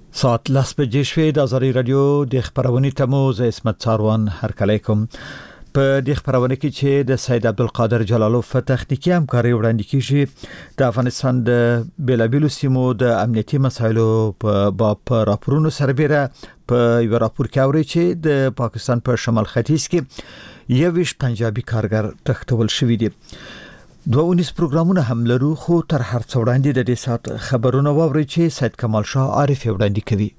ساعت لاس بجې شوې د ازادي رادیو د خبرونې تموز اسمت ساروان هرکلیکم په د خبرونه کې چې د سید عبدالقادر جلالو په تخنیکی همکاري وړاندې کیږي د افغانستان د بیلابیلو سیمو د امنیتي مسایلو په راپورونو سربېره په یو راپور کې اوري چې د پاکستان په شمال ختیځ کې یوش پنجابي کارګر تختول شوی دی. 2 پروګرامونه هم لرو خو تر هر څو وړاندې د دې سات خبرونه واوري چې سید کمال شاه عارف وړاندې کوي.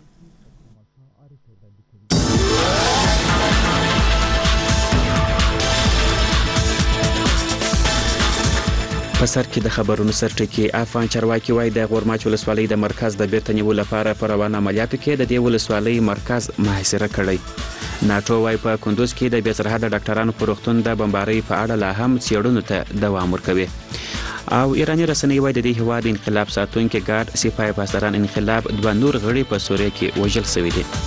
په سر کې د خبرونو سرټکی افغان چارواکي وایي د غورماچ ولسوالۍ د مرکز د بیرته نیولو لپاره پر روان عملیاتو کې د دې ولسوالۍ مرکز محاصره کړی. ناتو وایي په کندوز کې د بې سرحده ډاکټرانو په روغتون د بمبارۍ په اړه لا هم څېړنو ته دوام ورکوي. او ایرانی رسنۍ وایي د دې هیواد انقلاب ساتونکي ګارد سپاه پاسداران انقلاب 2 نور غړي په سوریه کې وژل شوي دي.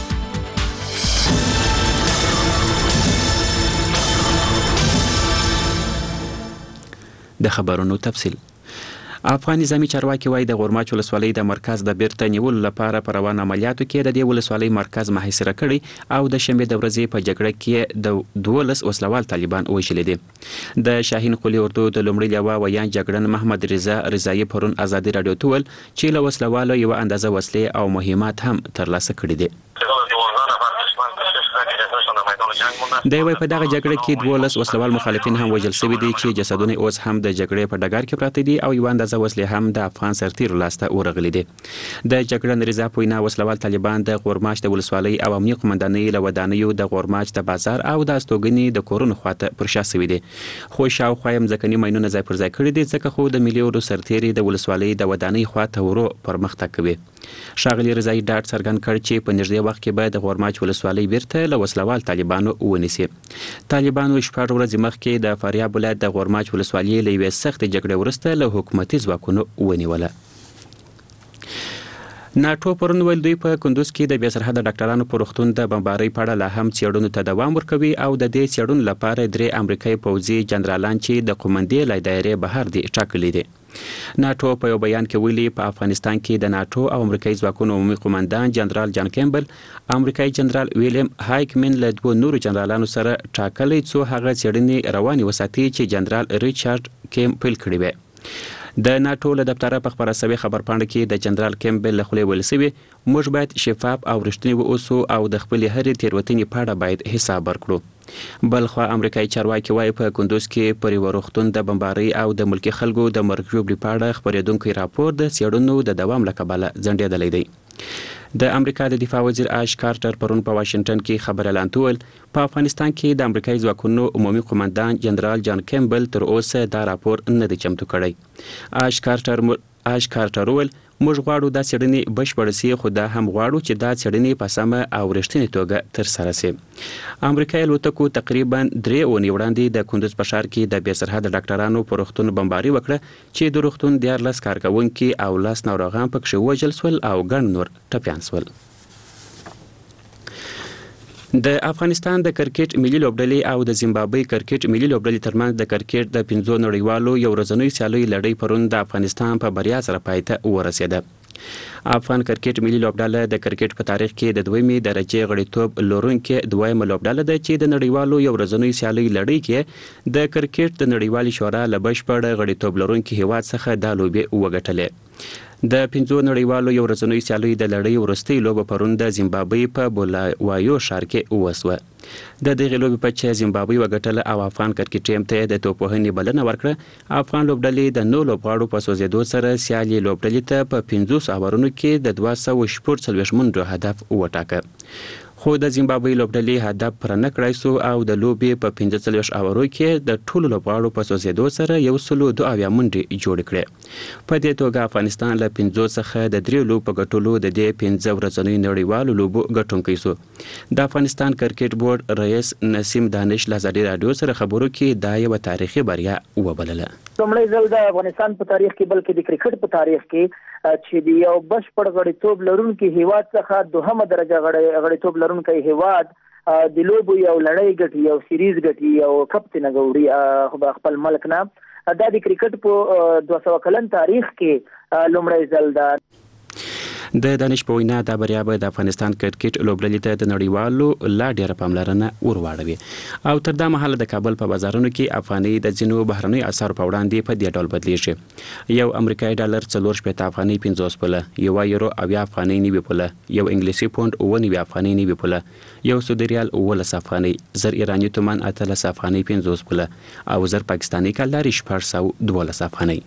د خبرونو تفصیل. افغان نظامی چارواکي وایي د غورماچ ولسوالۍ د مرکز د بیرته نیولو لپاره پر روان عملیاتو کې د دې ولسوالۍ مرکز محاصره کړي او د شنبې د ورځې په جګړه کې د 12 وسلوال طالبان وژلي دي. د شاهین قلی اردو د لومړي لوا ویان جګړن محمد رضا رضایی پرون ازادي رادیو ته ویل چې له وسلوالو یو اندازه وسلې او مهمات هم ترلاسه کړي دي. د وی په دغه جګړه کې 12 وسلوال مخالفین هم وژل شوي دي چې جسدونه اوس هم د جګړې په ډګر کې پراته دي او یو اندازه وسلې هم د افغان سرتیرو لاسته ورغلي دي. د جګړن رضا پوینا وسلوال طالبان د غورماچ د ولسوالۍ او امنیه قومندانۍ له ودانیو د غورماچ د بازار او د استوګنې د کورونو خواته پر شا شوي دي. خو شاوخوا یې ځکهني ماینونه ځای پر ځای کړي دي ځکه خو د ملي اردو سرتیري د ولسوالۍ د ودانۍ خواته ورو پرمختګ کوي. ښاغلي رضایی ډاډ څرګند کړ چې په نږدې وخت کې به د غورماچ ولسوالۍ بیرته له وسلوال طالبانو ونیسي. طالبانو شپږ ورځې مخکې د فاریاب ولایت د غورماچ ولسوالۍ له یوې سختې جګړې وروسته له حکومتي ځواکونو ونیوله. ناتو پرون ویل دوی په کندوز کې د بې سرحده ډاکټرانو په روغتون د بمبارۍ په اړه لا هم څېړنو ته دوام ورکوي او د دې څېړنو لپاره 3 امریکایي پوځي جنرالان چې د قومندې له دایرې بهر دي ټاکلي دي. ناتو په یو بیان کې ویلي په افغانستان کې د ناتو او امریکایي ځواکونو عمومي قومندان جنرال جان کیمبل امریکایي جنرال ویلیام هایکمن له 2 نورو جنرالانو سره ټاکلي څو هغه څېړنې روانې وساتي چې جنرال ریچارډ کیم پیل کړي وي. د ناتو له دفتره په خبره شوې خبرپاڼه کې د جنرال کیمبل له خولې ویل شوي موږ باید شفاف او رښتینی واوسو او د خپلې هرې تېروتنې په اړه باید حساب ورکړو. بلخوا امریکایي چارواکي وایي په کندوز کې پر یو روغتون د بمبارۍ او د ملکي خلکو د مرګ ژوبلې په اړه خپرېدونکی راپور د څېړنو د دوام له کبله ځنډېدلی دی. د امریکا د دفاع وزیر آش کارټر پرون په واشنگټن کې خبر اعلان کول په افغانستان کې د امریکایي ځواکونو عمومي قومندان جنرال جان کیمبل تر اوسه دا راپور نه دی چمتو کړی. آش کارټر وویل موږ غواړو دا څېړنې بشپړه سي خو دا هم غواړو چې دا څېړنې په سمه او رښتینې توګه ترسره سي. امریکایي الوتکو تقریبا 3 اونۍ وړاندې د کندوز په ښار کې د بې سرحده ډاکټرانو په روغتون بمباري وکړه چې د روغتون 14 کارکوونکي او 10 ناروغان پکښې وژل شول او ګڼ نور ټپیان شول. د افغانستان د کرکټ ملي لوبډلې او د زیمبابوې کرکټ ملي لوبډلې ترمنځ د کرکټ د 5 نړیوالو یو ورځنیو سیالیو لړۍ پرون د افغانستان په بریا سره پای ته ورسېده. افغان کرکټ ملي لوبډله د کرکټ په تاریخ کې د 2مې درجې غړیتوب لرونکې 2مه لوبډله ده چې د نړیوالو یو ورځنیو سیالیو لړۍ کې د کرکټ د نړیوالې شورا له بشپړ غړیتوب لرونکي هیواد څخه دا لوبې وګټلې. د 5 نړیوالو یو ورځنیو سیالیو د لړۍ وروستۍ لوبه پرون د زیمبابوې په بولاوایو ښار کې وسوه. د دغې لوبې په چې زیمبابوې وګټله او افغان کرکټ ټیم ته د توپوهنې بلنه ورکړه. افغان لوبډلې د 9 لوبغاړو په سوځېدو سره سیالي لوبډلې ته په 50 اورونو کې د 240 منډو هدف وټاکه. خو د زیمبابوې لوبډلې هدف پر نه کړای سو او د لوبې په 45 اورو کې د ټولو لوبغاړو په سوځېدو سره 102 منډې جوړ کړې. په دې توګه افغانستان له 50 څخه د 3 لوبو په ګټلو د دې 15 ورځنیو نړیوالو لوبو ګټونکی سو. د افغانستان کرکټ بورډ رئیس نسیم دانش له ازادي رادیو سره خبرو کې دا یو تاریخي بریا وبلله. لومړی ځل د افغانستان په تاریخ کې بلکې د کرکټ په تاریخ کې چې د یو بشپړ غړیتوب لرونکي هیواد څخه 2مه درجه غړیتوب لرونکي هیواد د لوبو یو لړۍ ګټي یو سیریز ګټي یو کپ ته غوړي خپل ملک نه. دا د کرکټ په 200 کلن تاریخ کې لومړی ځل ده. د دانش په وینا دا بریا به د افغانستان کرکټ لوبډلې ته د نړیوالو لا ډیره پاملرنه ورواړوي او تر دا مهاله د کابل په بازارونو کې افغاني د ځینو بهرنۍ اسعارو په وړاندې په دې ډول بدلیږي. یو امریکایي ډالر 4.50 افغاني 50 پوله، یو یورو 80 افغاني 90 پوله، یو انګلیسي پوند 90 افغاني 90 پوله، یو سعودي ریال 19 افغاني، زر ایراني تومان 18 افغاني 50 پوله او زر پاکستاني کلداري 412 افغاني.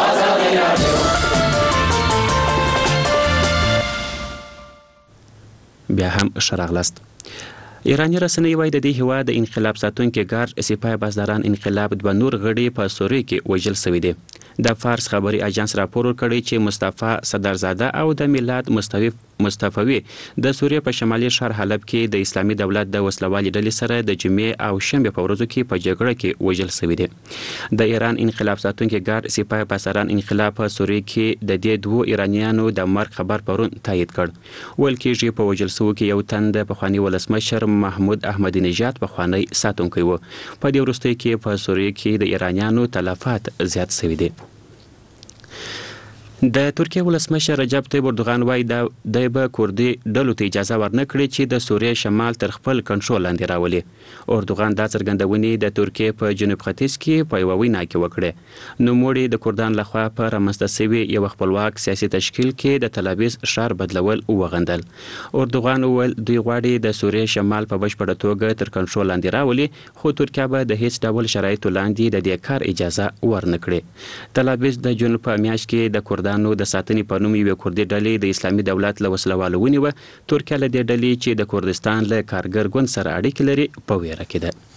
بیا هم شراغلست. ایرانی رسنۍ وايي د دې هیواد د انقلاب ساتونکي ګارد سپاه بازداران انقلاب د نور غړي په سوریه کې وژل شوی دی. د فارس خبري اژانس راپور ورکړی چې مصطفی صدرزاده او د میلاد مصطفی د سوریه په شمالي شهر حلب کې د اسلامي دولت د وسلوالي ډلې سره د جمعې او شنبه په ورځو کې په جګړه کې وژل شوی دی. د ایران انقلاب ساتونکي ګارد سپاه بازداران انقلاب په سوریه کې د دې دوه ایرانیانو د مرګ خبر پرون تایید کړ. ول کېږي په وژل شو کې یو تن د پخوانی ولسمشر محمود احمدی نژاد پخوانی ساتونکی و. په دې وروستۍ کې په سوریه کې د ایرانیانو تلفات زیات شوي دي. د ترکیه ولسمشر رجب طیب اردوغان وايي د به کوردي ډلو ته اجازه ورنکړي چې د سوریه شمال تر خپل کنټرول لاندې راولي. اردوغان دا څرګندونې د ترکیه په جنوب ختیځ کې په یوه وینا کې وکړې. نوموړي د کردان لخوا په رامنځته شوي یو خپلواک سیاسي تشکیل کې د تلابیز ښار بدلول وغندل. اردوغان وویل دوی غواړي د سوریه شمال په بشپړه توګه تر کنټرول لاندې راولي، خو ترکیه به د هیڅ ډول شرایطو لاندې د دې کار اجازه ورنکړي. تلابیز د جنوب په میاشت کې د کردانو د ساتنې په نوم یوې کردي ډلې د اسلامي دولت له وسلوالو ونیوه. ترکیه له دې ډلې چې د کردستان له کارګر ګوند سره اړیکې لري په ویره کې ده.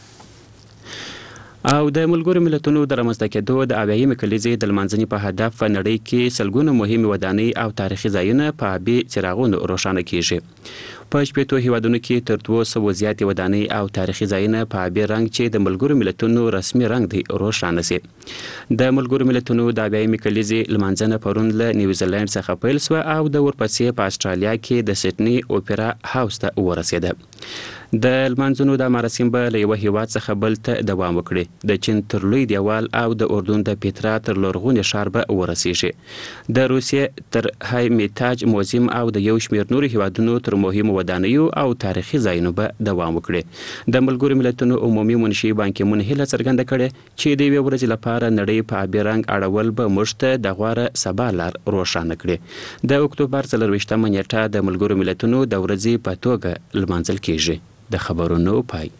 او د ملګرو ملتونو د رامنځته کېدو د اویایمې کلیزې د لمانځنې په هدف په نړۍ کې سلګونه مهمې ودانۍ او تاریخي ځایونه په آبي څراغونو روښانه کیږي. په 80 هیوادونو کې تر 200 زیاتې ودانۍ او تاریخي ځایونه په آبي رنګ چې د ملګرو ملتونو رسمي رنګ دی روښانه سي. د ملګرو ملتونو د اویایمې کلیزې لمانځنه پرون له نیوزیلند څخه پیل شوه او د ورپسې په استرالیا کې د سټنی اوپرا هاوس ته ورسېده. د لمانځنو د مراسم به له یوه هیواد څخه بل ته دوام وکړي. د چین تر لوی دیوال او د اردن د پیترا تر لرغوني ښار به ورسیږي. د روسیې تر های میتاج موزیم او د یو شمېر نورو هیوادونو تر مهمو ودانیو او تاریخي ځایونو به دوام وکړي. د ملګرو ملتونو عمومي منشي بان کی مون هیله څرګنده کړې چې د یوې ورځې لپاره نړۍ په آبي رنګ اړول به موږ ته د غوره سبا لار روښانه کړي. د اکتوبر 24مه نیټه د ملګرو ملتونو د ورځې په توګه لمانځل کیږي. د خبرونو پای.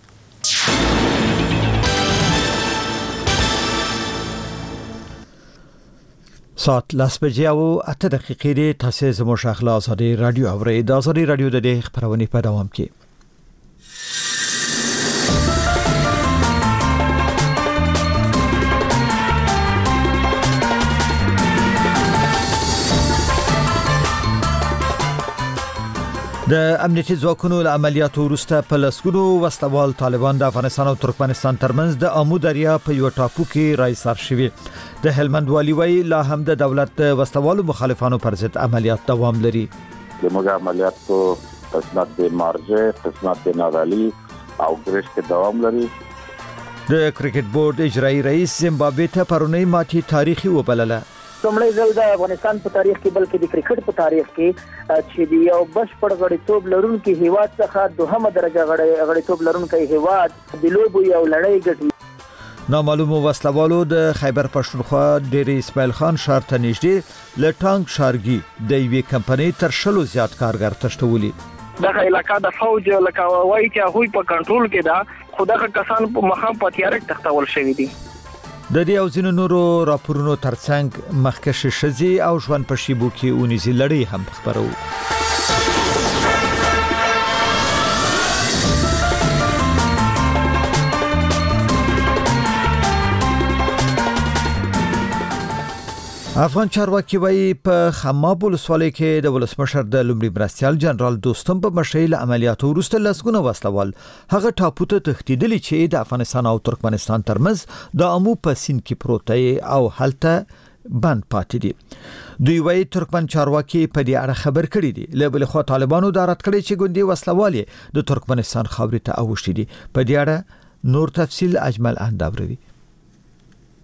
ساعت 10:08 دی. تاسو زموږ شاخله ازادي رادیو اورئ. د ازادي رادیو د دې خبرونه په دوام کې. د امنیتي ځواکونو له عملیاتو وروسته په لسګونو وسلوال طالبان د افغانستان او ترکمنستان ترمنځ د امو دریا په یو ټاپو کې راایسار شوي. د هلمند والي وايي لا هم د دولت د وسلوالو مخالفانو پر ضد عملیات دوام لري. زموږ عملیاتو قسمت د مارجه، قسمت د نادالی او ګریش کې دوام لري. د کرکټ بورډ اجرایی رئیس زیمبابوې ته پرونی ماتي تاریخي وبلله. څومره ځل د افغانستان په تاریخ کې بلکې د کرکټ په تاریخ کې چې د یو بشپړ غړیتوب لرونکي هیواد څخه دوهمه درجه غړیتوب لرونکي هیواد د لوبو یو لړۍ ګټي. نامعلومو وسلوالو د خیبر پښتونخوا ډېری اسماعیل خان ښار ته نږدې له ټانک شارګي د یوې کمپنۍ تر 100 زیات کارګر تښتولي. دغه علاقہ د فوج لکه وایي چې هغوی په کنټرول کې ده، خو دغه کسان په مخه په تیارک تختول شوي دي. د دې او ځینو نورو راپورونو ترڅنګ مخکښ شزي او ژوند په شیبو کې اونیزي لړۍ هم خبرو. افغان چارواکي وايي په خماب ولسوالۍ کې د ولسمشر د لومړي مرستیال جنرال دوستم په مشرۍ له عملیاتو وروسته لسګونه وسلوال هغه ټاپو ته تښتېدلي چې د افغانستان او ترکمنستان ترمنځ د امو په سیند کې پروت دی او هلته بند پاتې دي. دوی وايي ترکمن چارواکي په دې اړه خبر کړي دي. له بل خوا طالبانو دا رد کړی چې ګوندي وسلوال د ترکمنستان خاورې ته اوښتي دي. په دې اړه نور تفصیل اجمل اندابروي.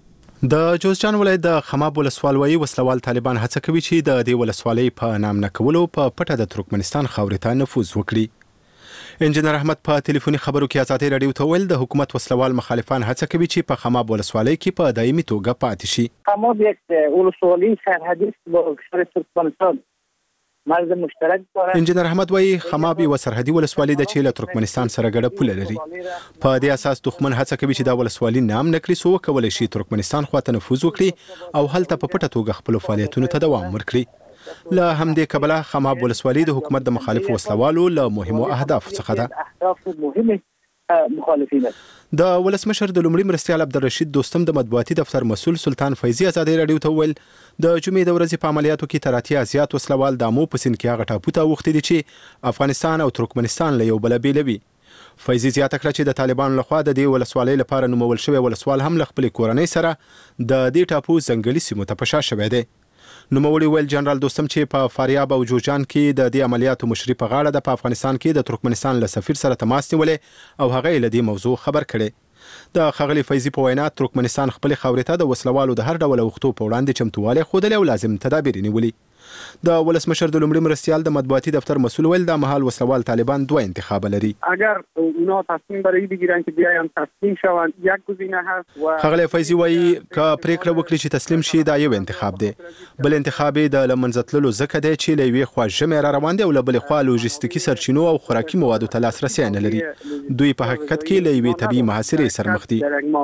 د جوزجان ولایت د خماب ولسوالۍ وسلوال طالبان هڅه کوي چې د دې ولسوالۍ په نام نه کولو په پټه د ترکمنستان خاورې ته نفوذ وکړي. انجنیر احمد په ټلیفوني خبرو کې ازادي رادیو ته ویل د حکومت وسلوال مخالفان هڅه کوي چې په خماب ولسوالۍ کې په دایمي توګه پاتې شي. خماب یک ولسوالۍ سرحدي با کشور ترکمنستان مرز مشترک داره. انجنیر احمد وایي خماب یو سرحدي ولسوالۍ ده چې له ترکمنستان سره ګډه پوله لري. په دې اساس دښمن هڅه کوي چې دا ولسوالۍ نام نکړي څو وکولای شي ترکمنستان خواته نفوذ وکړي او هلته په پټه توګه خپل فعالیتونو ته دوام ورکړي. له همدې کبله خماب ولسوالۍ د حکومت د مخالفو وسلوالو له مهمو اهدافو څخه ده. اهداف مهمه مخالفین د ولسمشر د لومړي مرستیال عبدالرشید دوستم د مطبوعاتي دفتر مسؤل سلطان فیضی ازادي رادیو ته ویل د جمعې د ورځې په عملیاتو کې تر اتیا زیات وسلوال د امو په سیند کې هغه ټاپو ته اوښتي دي چې افغانستان او ترکمنستان له یو بله بیلوي. فیضی زیاته کړه چې د طالبانو لخوا د دې ولسوالۍ لپاره نومول شوی ولسوال هم له خپلې کورنۍ سره د دې ټاپو ځنګلي سیمو ته په شا شوی دی. نوموړي ویل جنرال دوستم چې په فاریاب او جوزجان کې د دې عملیاتو مشري په غاړه د په افغانستان کې د ترکمنستان له سفیر سره تماس نیولې او هغه یې له دې موضوع خبر کړي. د ښاغلي فیضي په وینا ترکمنستان خپلې خاورې ته د وسلوالو د هر ډول اوښتو په وړاندې چمتووالی ښودلی او لازم تدابیر یې نیولي. د ولسمشر د لومړي مرستیال د مطبوعاتي دفتر مسؤل ویل د مهال وسلوال طالبان دوه انتخاب لري. اگر اونا تصمیم برای بگیرن که بیاین تسلیم شوند یک گزینه هست و ښاغلی فیضي وایي که پریکړه وکړي چې تسلیم شي دا یو انتخاب دی. بل انتخاب یې د له منځه تللو ځکه دی چې له یوې خوا ژمی را روان دی او له بلې خوا لوژستیکي سرچینو او خوراکي موادو ته لاسرسی نه لري. دوی په حقیقت کې له یوې طبیعي محاصرې سره مخ دي.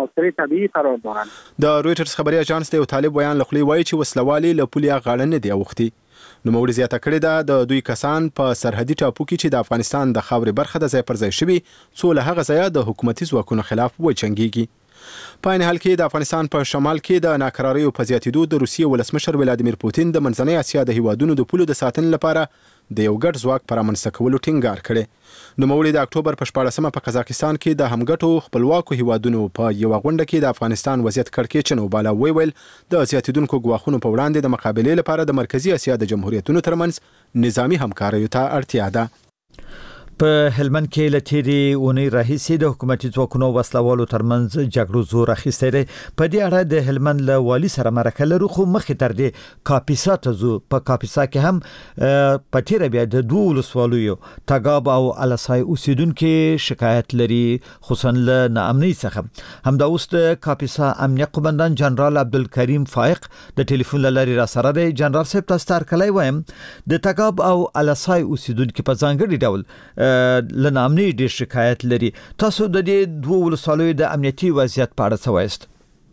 د رویټرز خبري اژانس د یو طالب بیان له خولې وایي چې وسلوالي له پولې غاړه نه دی اوښتي. نوموړي زیاته کړې ده د دوی کسان په سرحدي ټاپو کې چې د افغانستان د خاورې برخه د ځای پر ځای شوي څو له هغه ځایه د حکومتي ځواکونو خلاف وجنګېږي. په عین حال کې د افغانستان په شمال کې د ناکراریو په زیاتېدو د روسیې ولسمشر ولادیمیر پوتین د منځنۍ اسیا د هیوادونو د پولو د ساتنې لپاره د یو ګډ ځواک پر رامنځته کولو ټینګار کړی. نوموړي د اکتوبر په 14مه په قزاقستان کې د همګټو خپلواکو هیوادونو په یوه غونډه کې د افغانستان وضعیت کړکېچن وباله. ویل د زیاتېدونکو ګواښونو په وړاندې د مقابلې لپاره د مرکزي اسیا د جمهوریتونو ترمنځ نظامي همکاریو ته اړتیا ده. په هلمند کې له تیرې اونۍ راهیسې د حکومتي ځواکونو وسلوالو ترمنځ جګړو زور اخیستی دی. په دې اړه د هلمند له والي سره مرکه لرو خو مخکې تر دې کاپیسا ته ځو. په کاپیسا کې هم په تیره بیا د دوو ولسوالیو تګاب او الاسای اوسیدونکي شکایت لري خصوصا له ناامنۍ څخه. همدا اوس د کاپیسا امنیه قومندان جنرال عبدالکریم فائق د ټلیفون له لارې راسره دی. جنرال صاحب تاسو ته هرکلی وایم. د تګاب او الاسای اوسیدونکي په ځانګړي ډول له ناامنۍ ډېر شکایت لري. تاسو د دې دوه ولسوالیو د امنیتي وضعیت په اړه څه وایست؟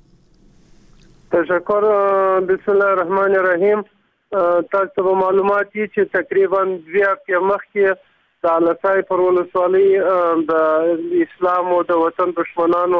تشکر. بسم الله الرحمن الرحیم. تاسو به معلومات دي چې تقریبا 2 هفتې مخکې د الاسای پر ولسوالۍ د اسلام او د وطن دشمنانو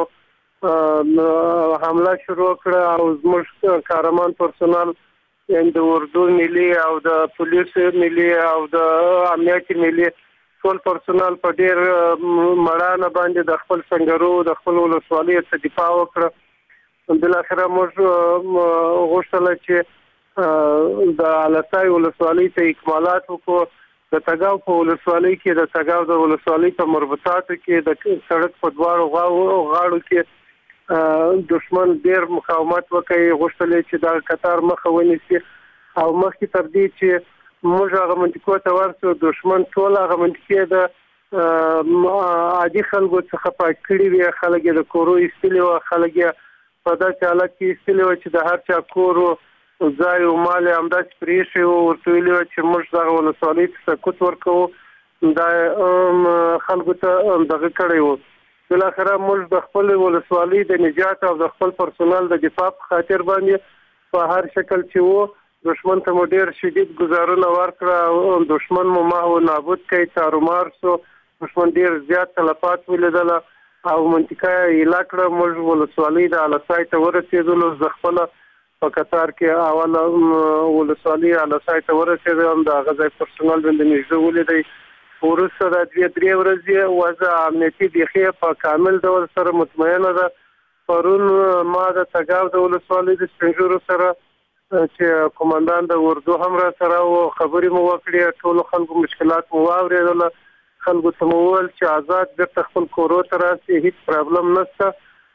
حمله شروع کړه او زموږ کارمان پرسونل یعنې د اردو ملي او د پولیسو ملي او د امنیت ملي ټول پرسونل په ډیر مړانه باندې د خپل سنگرو د خپل ولسوالۍ څخه دفاع وکړه. بل اخره موږ غوښتل چې د الاسای ولسوالۍ ته اکمالات وکړو. د تګاو په ولسوالۍ کې د تګاو د ولسوالۍ په مربوطاتو کې د سړک په دواړو غاړو کې دشمن ډیر مقاومت وکړي. غوښتل چې د قطار مخه ونیسي او مخکې تر دې چې موږ هغه منطقو ته ورسو دشمن ټول هغه منطقې د عادي خلکو څخه پاک کړي وي. خلک یې د کورو ایستلي وو، خلک یې په داسې حالت کې ایستلي وو چې د هر چا کور ځای او مال یې همداسې پرېښی وو. ورته ویلي وو چې موږ دغه ولسوالۍ ته سکوت ورکوو. دا خلکو ته دغه کړی وو. بالاخره موږ د خپل ولسوالۍ د نجات او د خپل پرسونل د دفاع په خاطر باندې په هر شکل چې وو دشمن ته مو ډیر شدید گزارونه ورکړه او دشمن مو محو نابود کړي. تارومار سو دشمن ډیر زیات تلفات ولیدل او منطقه یې ایله کړه. موږ ولسوالۍ د الاسای ته ورسېدلو. زه خپله په قطار کې اوله ولسوالۍ الاسای ته ورسېدم. د هغه ځای پرسونل باندې نږدې ولیدی. وروسته د 2-3 ورځې وضع امنیتي بیخي په کامل ډول سره مطمئنه ده. پرون ما د تګاو د ولسوالۍ د سپینږیرو سره چې قومندان د اردو هم را سره و خبرې مو وکړې. ټولو خلکو مشکلات مو واورېدل. خلکو ته مو وویل چې آزاد بیرته خپل کورو ته راسي، هیڅ پرابلم نشته.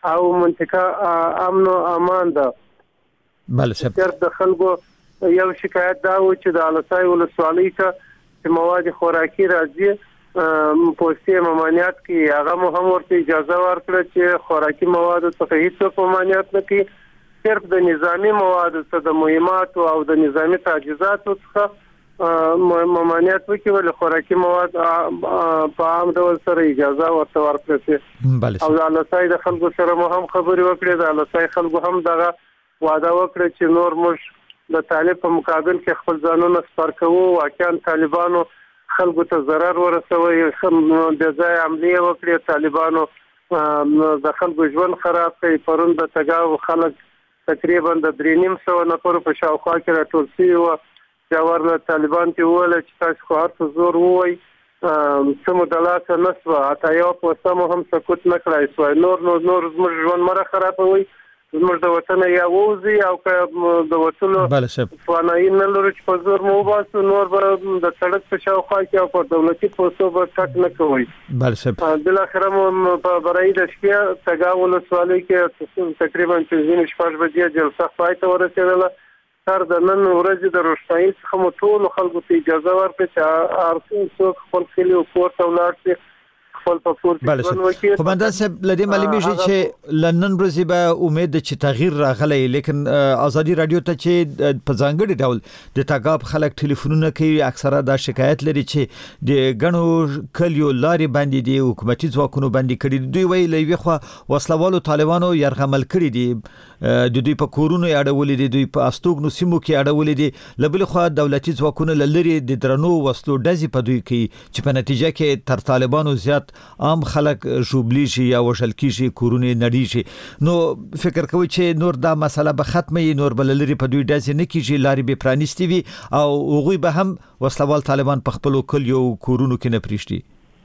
او منطقه امن او امان ده. بله صاحب. تر د خلکو یو شکایت دا و چې د الاسای ولسوالۍ ته مواد خوراکي راځي پوسټي ممانعت کې هغه هم ورته اجازه ورکړه چې خوراکي مواد څخه هیڅ ممانعت نه کوي، صرف د نظامی مواد څخه د مهمات او د نظامی تجهیزات څخه ممانعت وکړي، ول خوراکي مواد په عام ډول سره اجازه ورته ورکړه. او د الاسای د خلکو سره هم خبرې وکړې، د الاسای خلکو هم دغه وعده وکړه چې نور موږ د طالب په مقابل کې خپل ځانونه سپر کوو. واقعا طالبانو خلکو ته ضرر ورسوي، د ځای عملیه وکړي، طالبانو د خلکو ژوند خراب کړي. پرون د تګاو خلک تقریبا د 3.5 نفر په شاوخوا کې راټول شوي و. جوړ طالبان ته وویل چې تاسو خو هر څه زور ووایي، سمو د لاسه نسوه، حتی یو پوسته مو هم سکوت نه کړای سوی. نور زموږ ژوند مره خرابوي، زموږ د وطن یا ووزي او د وطنو توانایي نه لرو چې په زور مو وباسو، نور به د سړک په شاوخوا کې او په دولتي پوستو به ټک نه کوي. بالاخره مو په برای د شپې تګاو ولسوالۍ کې تقریبا 5:30 بجې جلسه پای ته ورسېدله. تر د نن ورځې د روشنايي څخه مو ټول خلکو ته اجازه ورکړه چې هر څوک خپل کلی او کور ته ولاړ شي. قومندان صاحب لدې معلومیږي چې لندن ورځې به امید چې تغییر راغلی، لیکن ازادي رادیو ته چې په ځانګړي ډول د تګاب خلک ټلیفونونه کوي، اکثره دا شکایت لري چې د غنو کلیو لارې باندې د حکومتي ځواکونو باندې کړي. دوی وایي لوي خو وسلوالو طالبانو يرغمل کړي دي، د دوی په کورونو اړولې دي، دوی په استوګنو سیمو کې اړولې دي، لبل خو دولتي ځواکونو لری د درنو وسلو ډزې په دوی کې چې په نتیجه کې تر طالبانو زیات عام خلک ژوبلی شي یا وشل کیږي، کورونه نړی شي. نو فکر کوي چې نور دا مسله به ختمه وي، نور بل لري په دوی ډزې نه کیږي، لارې به پرانیستي وي او هغوی به هم وسلوال طالبان په خپل کلیو کورونو کې نه پریشتي.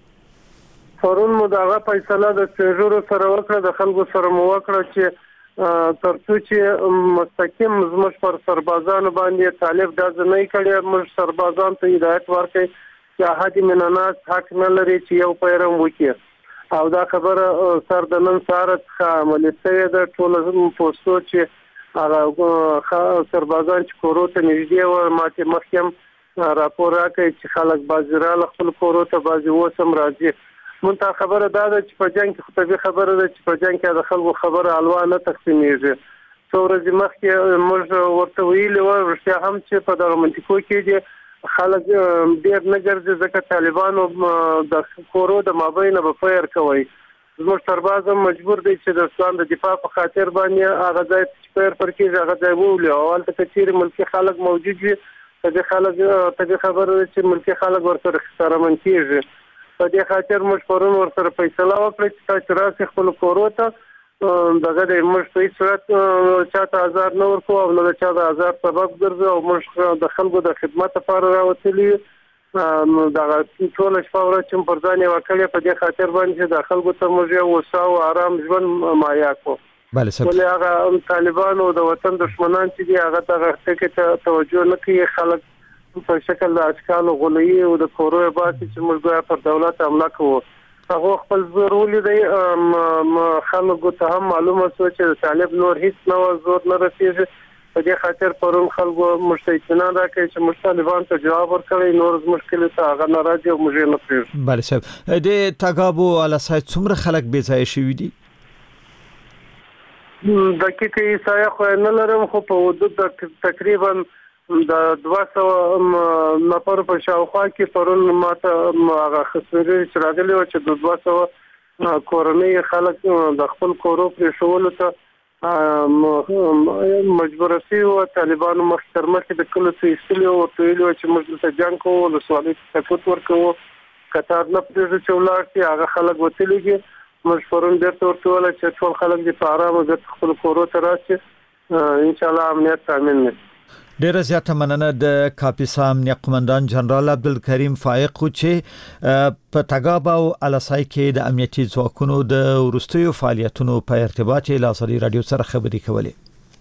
فورون مو دغه فیصله د سیجورو سره وکړه، د خلکو سره مو وکړه چې ترڅو چې مستقیم زموږ پر سربازانو باندې طالب داز نه کړي، موږ سربازان ته هدایت ورکړي چې هادي منانات حق نه لري چې یو پیرم وکړي. او دا خبره سر د نن سهار څخه عملي شوې ده. ټول پوسټو چې هغه سربازان چې کورو ته نږدې و ماته مخکم راپور راکړي چې خلک بازراله خپل کورو ته بازي وسم راځي. مونږ خبره دا ده چې په جنگ کې خطبه خبره ده چې په جنگ کې د خلکو خبره الوا نه تقسیمېږي. څو ورځې مخکې موږ ورته ویلي و رښتیا هم چې په دغه منطقو کې دي خلک ډېر نه ګرځي، ځکه طالبانو د کورو د مابین به فایر کوي. زموږ سرباز مجبور دي چې د اسلام د دفاع په خاطر باندې هغه ځای چې فایر پر کېږي هغه ځای وولي، او هلته که چیرې ملکي خلک موجود وي په دې خبره ده چې ملکي خلک ورسره خسارمن کېږي. په دې خاطر موږ پرون ورسره فیصله وکړه چې تاسو راسئ خپل کورو ته، دغه د موږ په هیڅ صورت چاته آزار نه ورکو او نه د چا د آزار سبب ګرځو، او موږ د خلکو د خدمت لپاره راوتلي دغه ټول شپه ورځ چې پر ځان یې وکړې په دې خاطر باندې د خلکو ته موږ یو وسا او آرام ژوند مایا کو. ولې هغه طالبانو د وطن دشمنان چې دي هغه ته ته توجه نه کوي، خلک په شکل د اشکال غلي او د کورو باسي چې موږ پر دولت حمله کوو. هغه خپل زور ولې خلکو ته هم معلومه شو چې طالب نور هیڅ نو زور نه رسیږي. په دې خاطر پرون خلکو مشتیتنا راکړي چې مستالبان ته جواب ورکړي، نور مشکل ته هغه ناراضي او موږ نه پریږدو. بله صاحب د تګابو الاسای څومره خلک بې ځای شوي دي؟ دقیقه ایسایه خو نه لرم، خو په حدود تقریبا د 200 نفر په شاوخوا کې پرون ماته هغه خسرې چې راغلي و چې د 200 کورنۍ خلک د خپل کورو پرېښولو ته مجبور شي او طالبانو مخکې د کلو څخه ایستلي او ویلي چې موږ ته جنګ کوو، ولسوالۍ ته سقوط ورکوو، قطار نه پرېږدو چې ولاړ شي. هغه خلک وتلي، موږ پرون بیرته ورته وویل چې ټول خلک دې په ارامه بیرته خپل کورو ته راشي، انشاءالله امنیت تامین نه. ډیره زیاته مننه د کاپیسا امنیه قومندان جنرال عبدالکریم فائق چې په تګاب او الاسای کې د امنیتي ځواکونو د وروستیو فعالیتونو په ارتباط له ازادي رادیو سره خبرې کولې.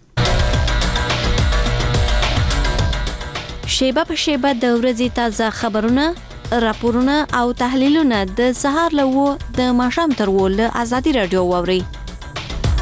شیبه په شیبه د ورځې تازه خبرونه، راپورونه او تحلیلونه د سهار له 9 د ماښام تر 10 له ازادي رادیو واوري.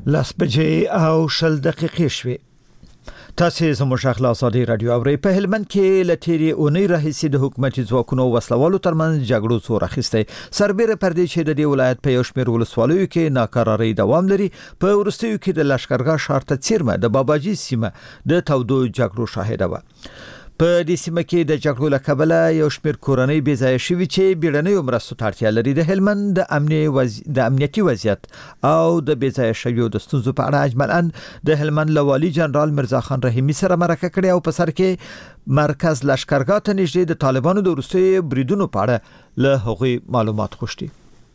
لسبجې او 10 دقیقې شوي. تاسو زموږ غږ له ازادي رادیو اورئ. په هلمند کې لټيري اونۍ راهیسې د حکومتي ځواکونو وسلوالو ترمنځ جګړو څور اخیسته. سربېره پر دې چې د دې ولایت په یو شمېر ولسوالیو کې ناکراری دوام لري، په ورستیو کې د لشکرګاه ښار ته څیرمه د باباجي سیمه د تودو جګړو شاهده و. په دې سیمه کې د جګړو له کبله یو شمېر کورنۍ بې ځایه شوي چې بیړنیو مرستو ته اړتیا لري. د هلمند د امنیتي وضعیت او د بې ځایه شویو د ستونزو په اړه اجمالاً د هلمند له والي جنرال مرزا خان رحیمي سره مرکه کړې او په سر کې مرکز لشکرګاه ته نږدې د طالبانو د وروستیو بریدونو په اړه له هغوی معلومات غوښتي.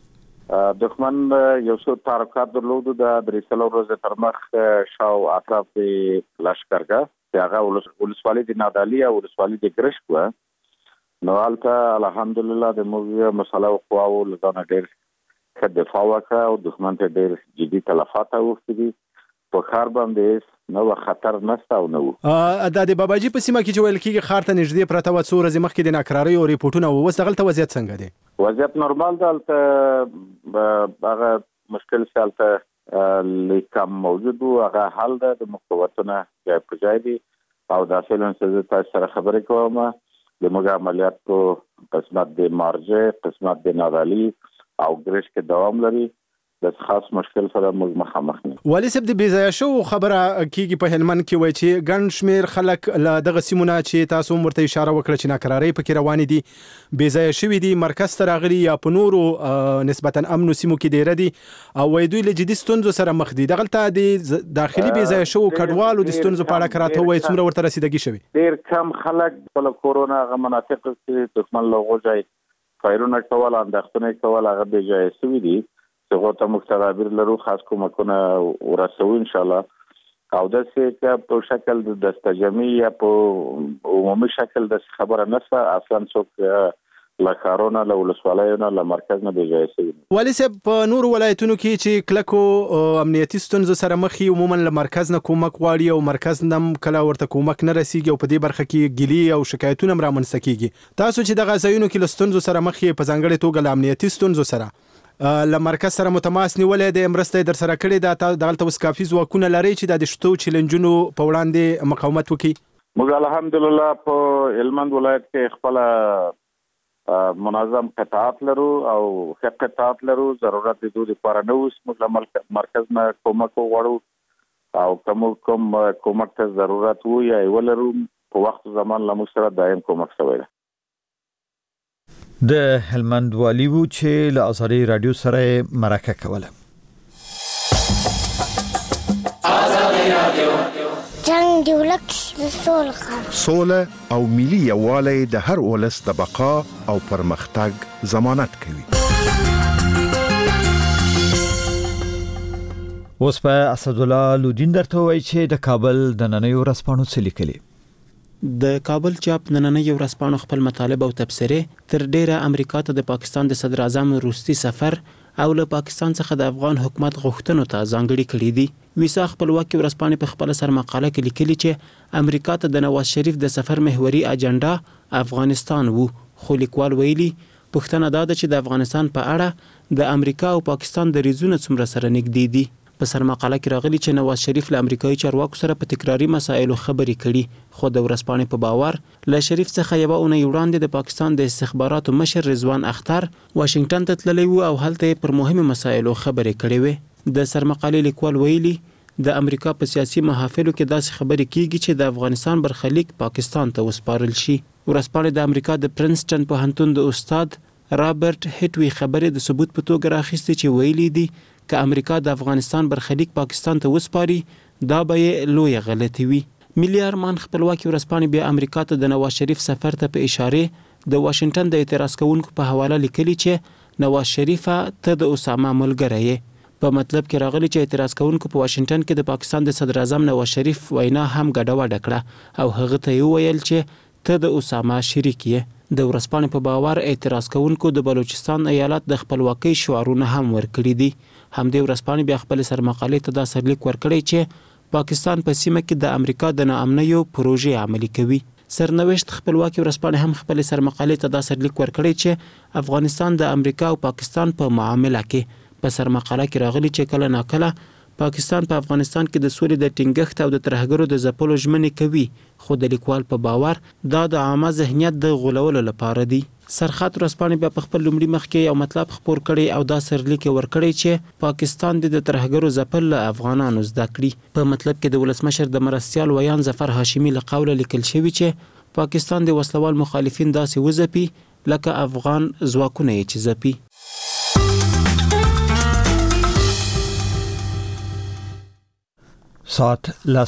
دښمن یو څو تحرکات درلودو د 3 ورځې تر مخ شاو اطراف د لشکرګاه هغه ولسوالۍ د نادالي او ولسوالۍ د ګرشک و. نو حالته الحمدلله د موږ مسله قواو لدانه ډېر ښه دفاع وکړه او دښمن ته ډېر جدي تلفات اوښتي دي. په ښار باندې نو خطر نشته او نو د باباجي په سیمه کې چې ویل کېږي ښار ته نږدې پرته و څو ورځې مخکې د ناکرارۍ او ریپورټونه اوس دغلته وضعیت څنګه دی؟ وضعیت نورمال ده. هلته هغه مشکل سالته لیکم موجود و، هغه حل ده. د مقاومتونه جای په جای دي او د فعلا څه تاسو سره خبرې کوم. د موږ عملیات په قسمت د مارجه، قسمت د نادالي او ګرشک دوام لري. د خاص مشکل سره موږ مخامخ نه. والي صاحب د بیځایه شو خبره کیږي په هلمند کې وای چې ګڼ شمیر خلک له دغه سیمونه چې تاسو مرته اشاره وکړه چې ناکراری پکې روان دي، بیځایه شوی دي، مرکز ته راغلي یا په نورو نسبتا امن سیمو کې ډیر دي او وای دوی له جدي ستونزو سره مخ دي. دغلته د داخلي بیځایه شو کډوالو د ستونزو په اړه کراته وای څومره ورته رسیدګي شوی؟ ډیر کم خلک په کورونا غو مناطق کې دښمن له غوځي فایرونه کول، اندختونه کول، هغه بیځایه شوی دي. څنګه ته مختلفیر لرو خاص کومکونه ورسو ان شاء الله او د څه په شکل د دستجمی یا په عمومي شکل د خبره نشته. اصلا څوک لا کارونا له ولسوالیونو له مرکز نه بیځای شي. والي صاحب په نور ولایتونو کې چې کلکو امنیتي ستونزو سره مخ یې عموما له مرکز نه کومک غواړي او مرکز نم کله ورته کومک نه رسیږي او په دې برخه کې ګیلي او شکایتونه رامنځته کیږي. تاسو چې د غزایونو کې له ستونزو سره مخ یې په ځانګړي توګه له امنیتي ستونزو سره له مرکز سره متماس نیولې د مرسته در سره کړې ده، دغلته اوس کافي ځواکونه لري چې د شتو چیلنجونو په وړاندې مقاومت وکړي؟ موږ الحمدلله په هلمند ولایت کې خپل منظم قطاعات لرو او ښه قطاعات لرو. ضرورت د دوی لپاره نه اوس موږ مرکز نه کومک وغواړو او کوم کومک ته ضرورت وي یا ولرو په وخت زمان له موږ سره دایم کومک شوی دی. د هلمند والی وو چې له ازادي رادیو سره مرکه کوله. ازادي رادیو جنگ دی ولک سوله او ملي یووالی د هر ولس د بقا او پرمختګ ضمانت کوي. اوس په اسدالله لودین درته وایي چې د کابل د نننۍ ورځپاڼو څه لیکلي. د کابل چاپ نننۍ ورځپاڼو خپل مطالب او تبصرې تر ډیره امریکا ته د پاکستان د صدر اعظم روسي سفر او له پاکستان څخه د افغان حکومت غوښتنو ته ځانګړي کړي دي. ویسا خپلواکي ورځپاڼې په خپل سر مقاله کې لیکلي چې امریکا ته د نواز شریف د سفر محوري اجنډا افغانستان وو، خو لیکوال ویلي پوښتنه دا ده چې د افغانستان په اړه د امریکا او پاکستان د ریزونه څومره سره نږدې دي. په سر مقاله کې راغلي چې نواز شریف له امریکایي چارواکو سره په تکراري مسایلو خبرې کړي، خو د ورځپاڼې په باور له شریف څخه یوه اونۍ وړاندې د پاکستان د استخباراتو مشر رضوان اختر واشنگټن ته تللی و او هلته پر مهمو مسایلو خبرې کړې وې. د سر مقالې لیکوال ویلي د امریکا په سیاسي محافلو کې داسې خبرې کیږي چې د افغانستان برخلیک پاکستان ته وسپارل شي. ورځپاڼې د امریکا د پرنسټن پوهنتون د استاد رابرټ هټوي خبرې د ثبوت په توګه راخیستې چې ویلي دي که امریکا د افغانستان برخلیک پاکستان ته وسپاري دا به یې لویه غلطي وي. ملي ارمان خپلواکي ورځپاڼې بیا امریکا ته د نواز شریف سفر ته په اشاره د واشنگټن د اعتراض کوونکو په حواله لیکلي چې نواز شریف ته د اسامه ملګری یې. په مطلب کې راغلي چې اعتراض کوونکو په واشنگټن کې د پاکستان د صدر اعظم نواز شریف وینا هم ګډوډه کړه او هغه ته یې ویل چې ته د اسامه شریک یې. د ورځپاڼې په باور اعتراض کوونکو د بلوچستان ایالت د خپلواکۍ شعارونه هم ورکړي دي. همدې ورځپاڼې بیا خپل سرمقالې ته دا سرلیک ورکړی چې پاکستان په سیمه کې د امریکا د ناامنیو پروژې عملي کوي. سرنوشت خپلواکي ورځپاڼې هم خپل سرمقالې ته دا سرلیک ورکړی چې افغانستان د امریکا او پاکستان په معامله کې. په سرمقاله کې راغلي چې کله ناکله پاکستان په افغانستان کې د سولې د ټینګښت او د ترهګرو د ځپلو ژمنې کوي، خو د لیکوال په باور دا د عامه ذهنیت د غولولو لپاره دی. سرخط ورځپاڼې بیا په خپل لومړي مخ کې یو مطلب خپور کړی او دا سرلیک ورکړی چې پاکستان د ترهګرو ځپل له افغانانو زده کړي. په مطلب کې د ولسمشر د مرستیال ویان ظفر هاشمي له قوله لیکل شوی چې پاکستان د وسلوال مخالفین داسې وځپي لکه افغان ځواکونه یې چې ځپي. ساعت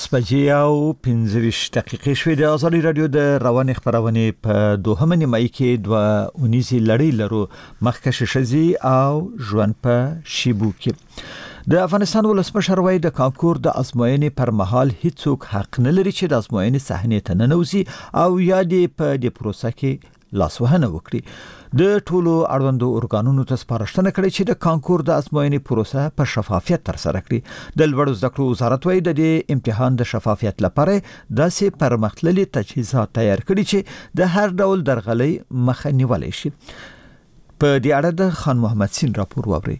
10:15 شوې د ازادي رادیو د رواني خبرونه په دوهمه نیمایي کې 2 لړۍ لرو مخکښ شزي او ژوند په شیبو کې. د افغانستان ولسمشر وایي د کانکور د ازموینې پر مهال هیڅوک حق نه لري چې د ازموینې صحنې ته ننوځي او یا دې په دې پروسه کې لاسوهنه وکړي. د ټولو اړوندو ارګانونو ته سپارښتنه کړې چې د کانکور د ازموینې پروسه په شفافیت ترسره کړي. د لوړو زده کړو وزارت وایي د دې امتحان د شفافیت لپاره داسې پرمختللي تجهیزات تیار کړي چې د هر ډول درغلۍ مخه نیولای شي. په دې اړه د خان محمد سین راپور واوري.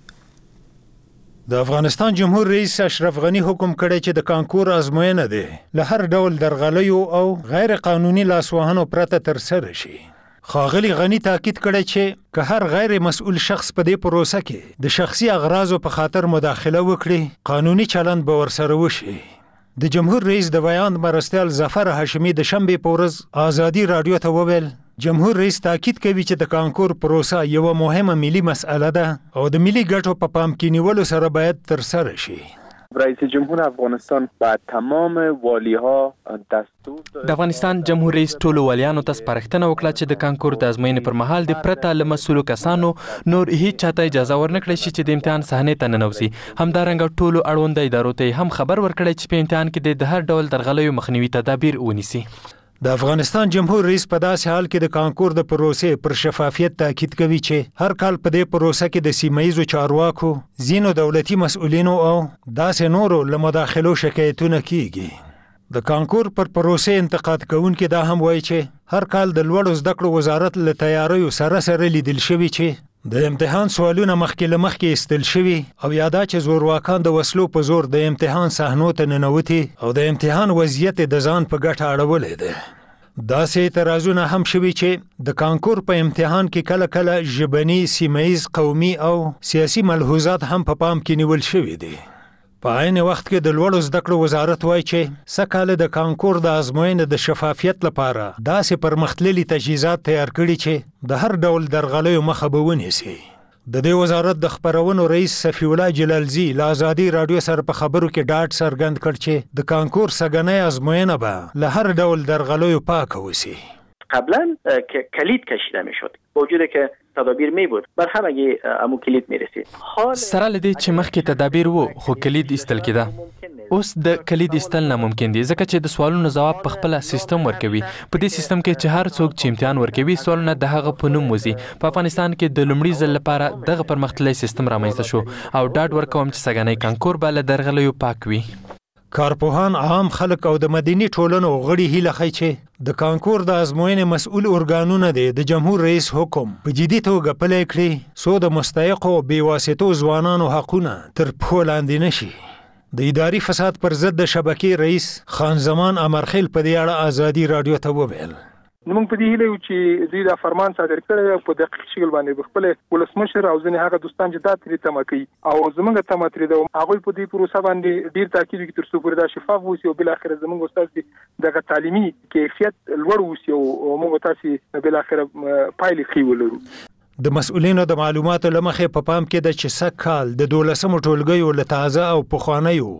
د افغانستان جمهور رئیس اشرف غنی حکم کړی چې د کانکور ازموینه ده له هر ډول درغلیو او غیر قانوني لاسوهنو پرته ترسره شي. خاغلی غنی تاکید کړی چې که هر غیر مسؤل شخص په دې پروسه کې د شخصي اغراضو په خاطر مداخله وکړي، قانوني چلند به ورسره وشي. د جمهور رئیس د بیان مرستیال ظفر هاشمي د شنبې په ورځ ازادي رادیو ته وویل جمهور رئیس تاکید کوي چې د کانکور پروسه یو مهمه ملي مسأله ده او د ملي ګټو په پام کې نیولو سره باید ترسره شي. رئیس جمهور افغانستان با تمام والیها دستور د افغانستان جمهور رئیس ټولو والیانو ته سپارښتنه وکړه چې د کانکور د ازموینې پر مهال د پرته له مسؤلو کسانو نور هیڅ چاته اجازه ورنکړي چې د امتحان صحنې ته ننوځي. همدارنګه ټولو اړوند ادارو ته هم خبر ورکړی چې په امتحان کې د هر ډول درغلیو مخنیوي تدابیر ونیسي. د افغانستان جمهور رئیس په داسې حال کې د کانکور د پروسې پر شفافیت تاکید کوي چې هر کال په دې پروسه کې د سیمه‌ییزو چارواکو، ځینو دولتي مسؤلینو او داسې نورو له مداخلو شکایتونه کیږي. د کانکور پر پروسې انتقاد کوونکي دا هم وایي چې هر کال د لوړو زده کړو وزارت له تیاریو سره لیدل شوي چې د امتحان سوالونه مخکې ایستل شوي او یا دا چې زورواکان د وسلو په زور د امتحان صحنو ته ننوتي او د امتحان وضعیت د ځان په ګټه اړولې ده. داسې اعتراضونه هم شوي چې د کانکور په امتحان کې کله کله ژبني، سیمه‌ییز، قومي او سیاسي ملحوظات هم په پام کې نیول شوي دي. په عین وخت کې د لوړو زده کړو وزارت وایي چې سکهاله د کانکور د ازموینې د شفافیت لپاره داسې پرمختللي تجهیزات تیار کړي چې د هر ډول درغلیو مخه به ونیسي. د دې وزارت د خبرونو رئیس صفی الله جلالزی له ازادي رادیو سره په خبرو کې ډاډ څرګند کړ چې د کانکور سګنۍ ازموینه به له هر ډول درغلیو پاکه وسی. قبلا کلید کشیده میشد با وجود که تدابیر می بود بر همه امو کلید می رسید. سره لدی چې مخکې تدابیر وو خو کلید ایستل کېده. اوس د کلید ایستل ناممکن دي ځکه چې د سوالونو جواب په خپل سیستم ورکوي. په دې سیستم کې چې هر څوک چې امتحان ورکوي سوالونه د هغه په نوم وځي. په افغانستان کې د لومړي ځل لپاره دغه پرمختللی سیستم رامنځته شو او ډاډ ورکوم چې سګنۍ کانکور به له درغلیو پاک وي. کارپوهان، عام خلک او د مدني ټولنو غړي هیله کوي چې د کانکور د ازموینې مسؤل ارګانونه د جمهور رئیس حکم په جدي توګه پلی کړي څو د مستحقو بې واسطو ځوانانو حقونه تر پښو لاندې نشي. د اداري فساد پر ضد د شبکې رئیس خان زمان امرخیل په دې اړه ازادي رادیو ته وویل موږ په دې هیله یو چې دوی دا فرمان صادر کړی په دقیق شکل باندې خپل ولسمشر او ځینې هغه دوستان چې دا ترې تمه کوي او زمونږ تمه ترې ده هغوی په دې پروسه باندې ډیر تاکید وکړي تر څو پورې دا شفاف ووسي او بالاخره زمونږ استاد دغه تعلیمي کیفیت لوړ ووسي او موږ تاسو بالاخره پایلې ښې ولرو. د مسؤلینو د معلوماتو لمخې په پام کې د چې سکهال د 12 ټولګیو له تازه او پخوانیو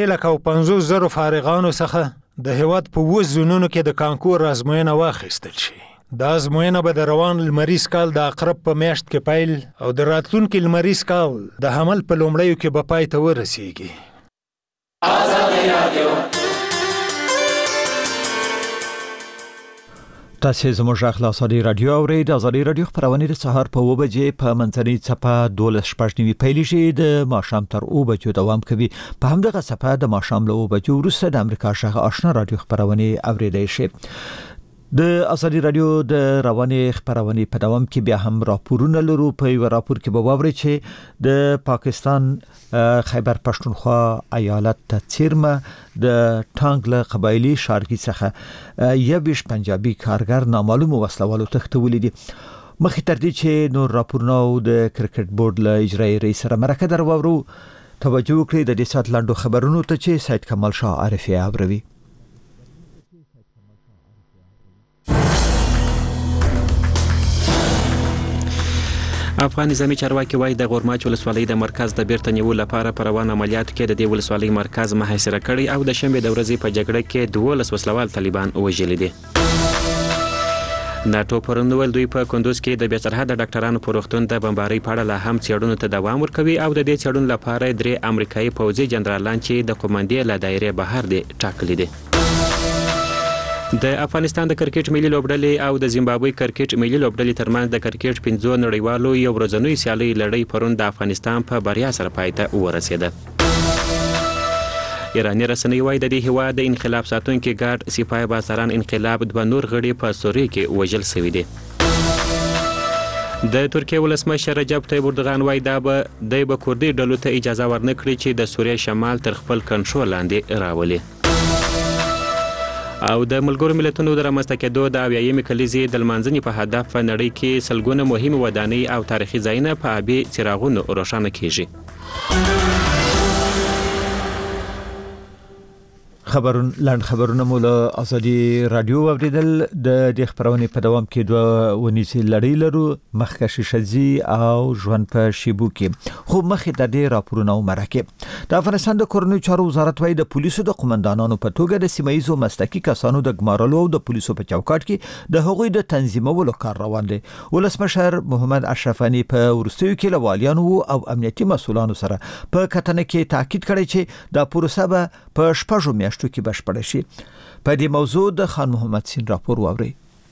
350,000 فارغانو څخه د هیواد په 20 زونونو کې د کانکور ازموینه واخیستل شي. دا ازموینه به د روان لمریز کال د اقرب په میاشت کې پیل او د راتلونکي لمریز کال د حمل په لومړیو کې به پای ته ورسیږي. ازادي رادیو تاسو زموږ غږ له ازادي رادیو اورئ. د ازادي رادیو خبرونه د سهار په 9 بجې په منځنۍ څپه 12:15 پیلېږي د ماښام تر 9 بجو دوام کوي. په همدغه څپه د ماښام له 9 بجو وروسته د امریکا غږ آشنا رادیو خبرونه اوریدئ شئ. د ازادي رادیو د رواني خبرونه په دوام کې بیا هم راپورونه لرو. په یو راپور کې به واوري چې د پاکستان خیبر پښتونخوا ایالت تیرمه د ټانګ له قبایلی شارګي څخه یبش پنجابي کارګر نامعلوم وسلوالو تختولې دي. مخې تر دې چې نور راپورونه د کرکټ بورډ له اجرایي رئیس سره مرکه درواورو. توجه وکړئ د دې سات لاندو خبرونو ته چې سید کمال شاه عارفی ابروي. افغان نظامی چارواکي وایي د غورماچ ولسوالۍ د مرکز د بیرته نیولو لپاره پر روان عملیاتو کې د دې ولسوالۍ مرکز محاصره کړی او د شنبه د ورځې په جګړه کې 12 وسلوال طالبان وژلي دي. ناتو پرون ویل دوی په کندوز کې د بیسرحد ډاکټرانو په روغتون د بمبارۍ په اړه لا هم څېړنو ته دوام ورکوي او د دې څېړنو لپاره 3 امریکایي پوځي جنرالان چې د قومندې له دایرې بهر دي ټاکلي دي. د افغانستان د کرکټ ملي لوبډلې او د زیمبابوې کرکټ ملي لوبډلې ترمنځ د کرکټ 15 نړیوالو یو ورځنوي سیالۍ لړۍ پرون د افغانستان په بریا سره پای ته ورسېده. ایراني رسنۍ وایي د دې هیواد د انقلاب ساتونکي ګارد سپاه بازران انقلاب 2 نور غړي په سوریه کې وژل شوي دي. د ترکیه ولسمشر رجب طیب اردوغان وایي د کردي ډلو ته اجازه ورنکړي چې د سوریه شمال تر خپل کنټرول لاندې راولي. او د ملګرو ملتونو د رامنځته کېدو د 80مې کلیزې د لمانځنې په هدف په نړۍ کې سلګونه مهمې ودانۍ او تاریخي ځایونه په آبي څراغونو روښانه کیږي. خبرونه مو له ازادي رادیو اوریدل. د خبرونه په دوام کې دوه ونیسي لړۍ لرو مخکشي شزي او ژوند په شیبو کې. خو مخې د دې راپورونو مرکه د افغانستان د کورنیو چارو وزارت وايي د پولیسو د قومندانانو په توګه د سیمایزو مسلکي کسانو د ګمارلو او د پولیسو په چوکاټ کې د هغوی د تنظیمولو کار روان دی. ولسمشر محمد اشرف غنی په ورستیو کې لوالیانو او امنیتي مسولانو سره په کتنه کې تاکید کړی چې د پروسه په شپږو میاشتو کې بشپړ شي. په دې موضوع د خان محمد سین راپور واوري.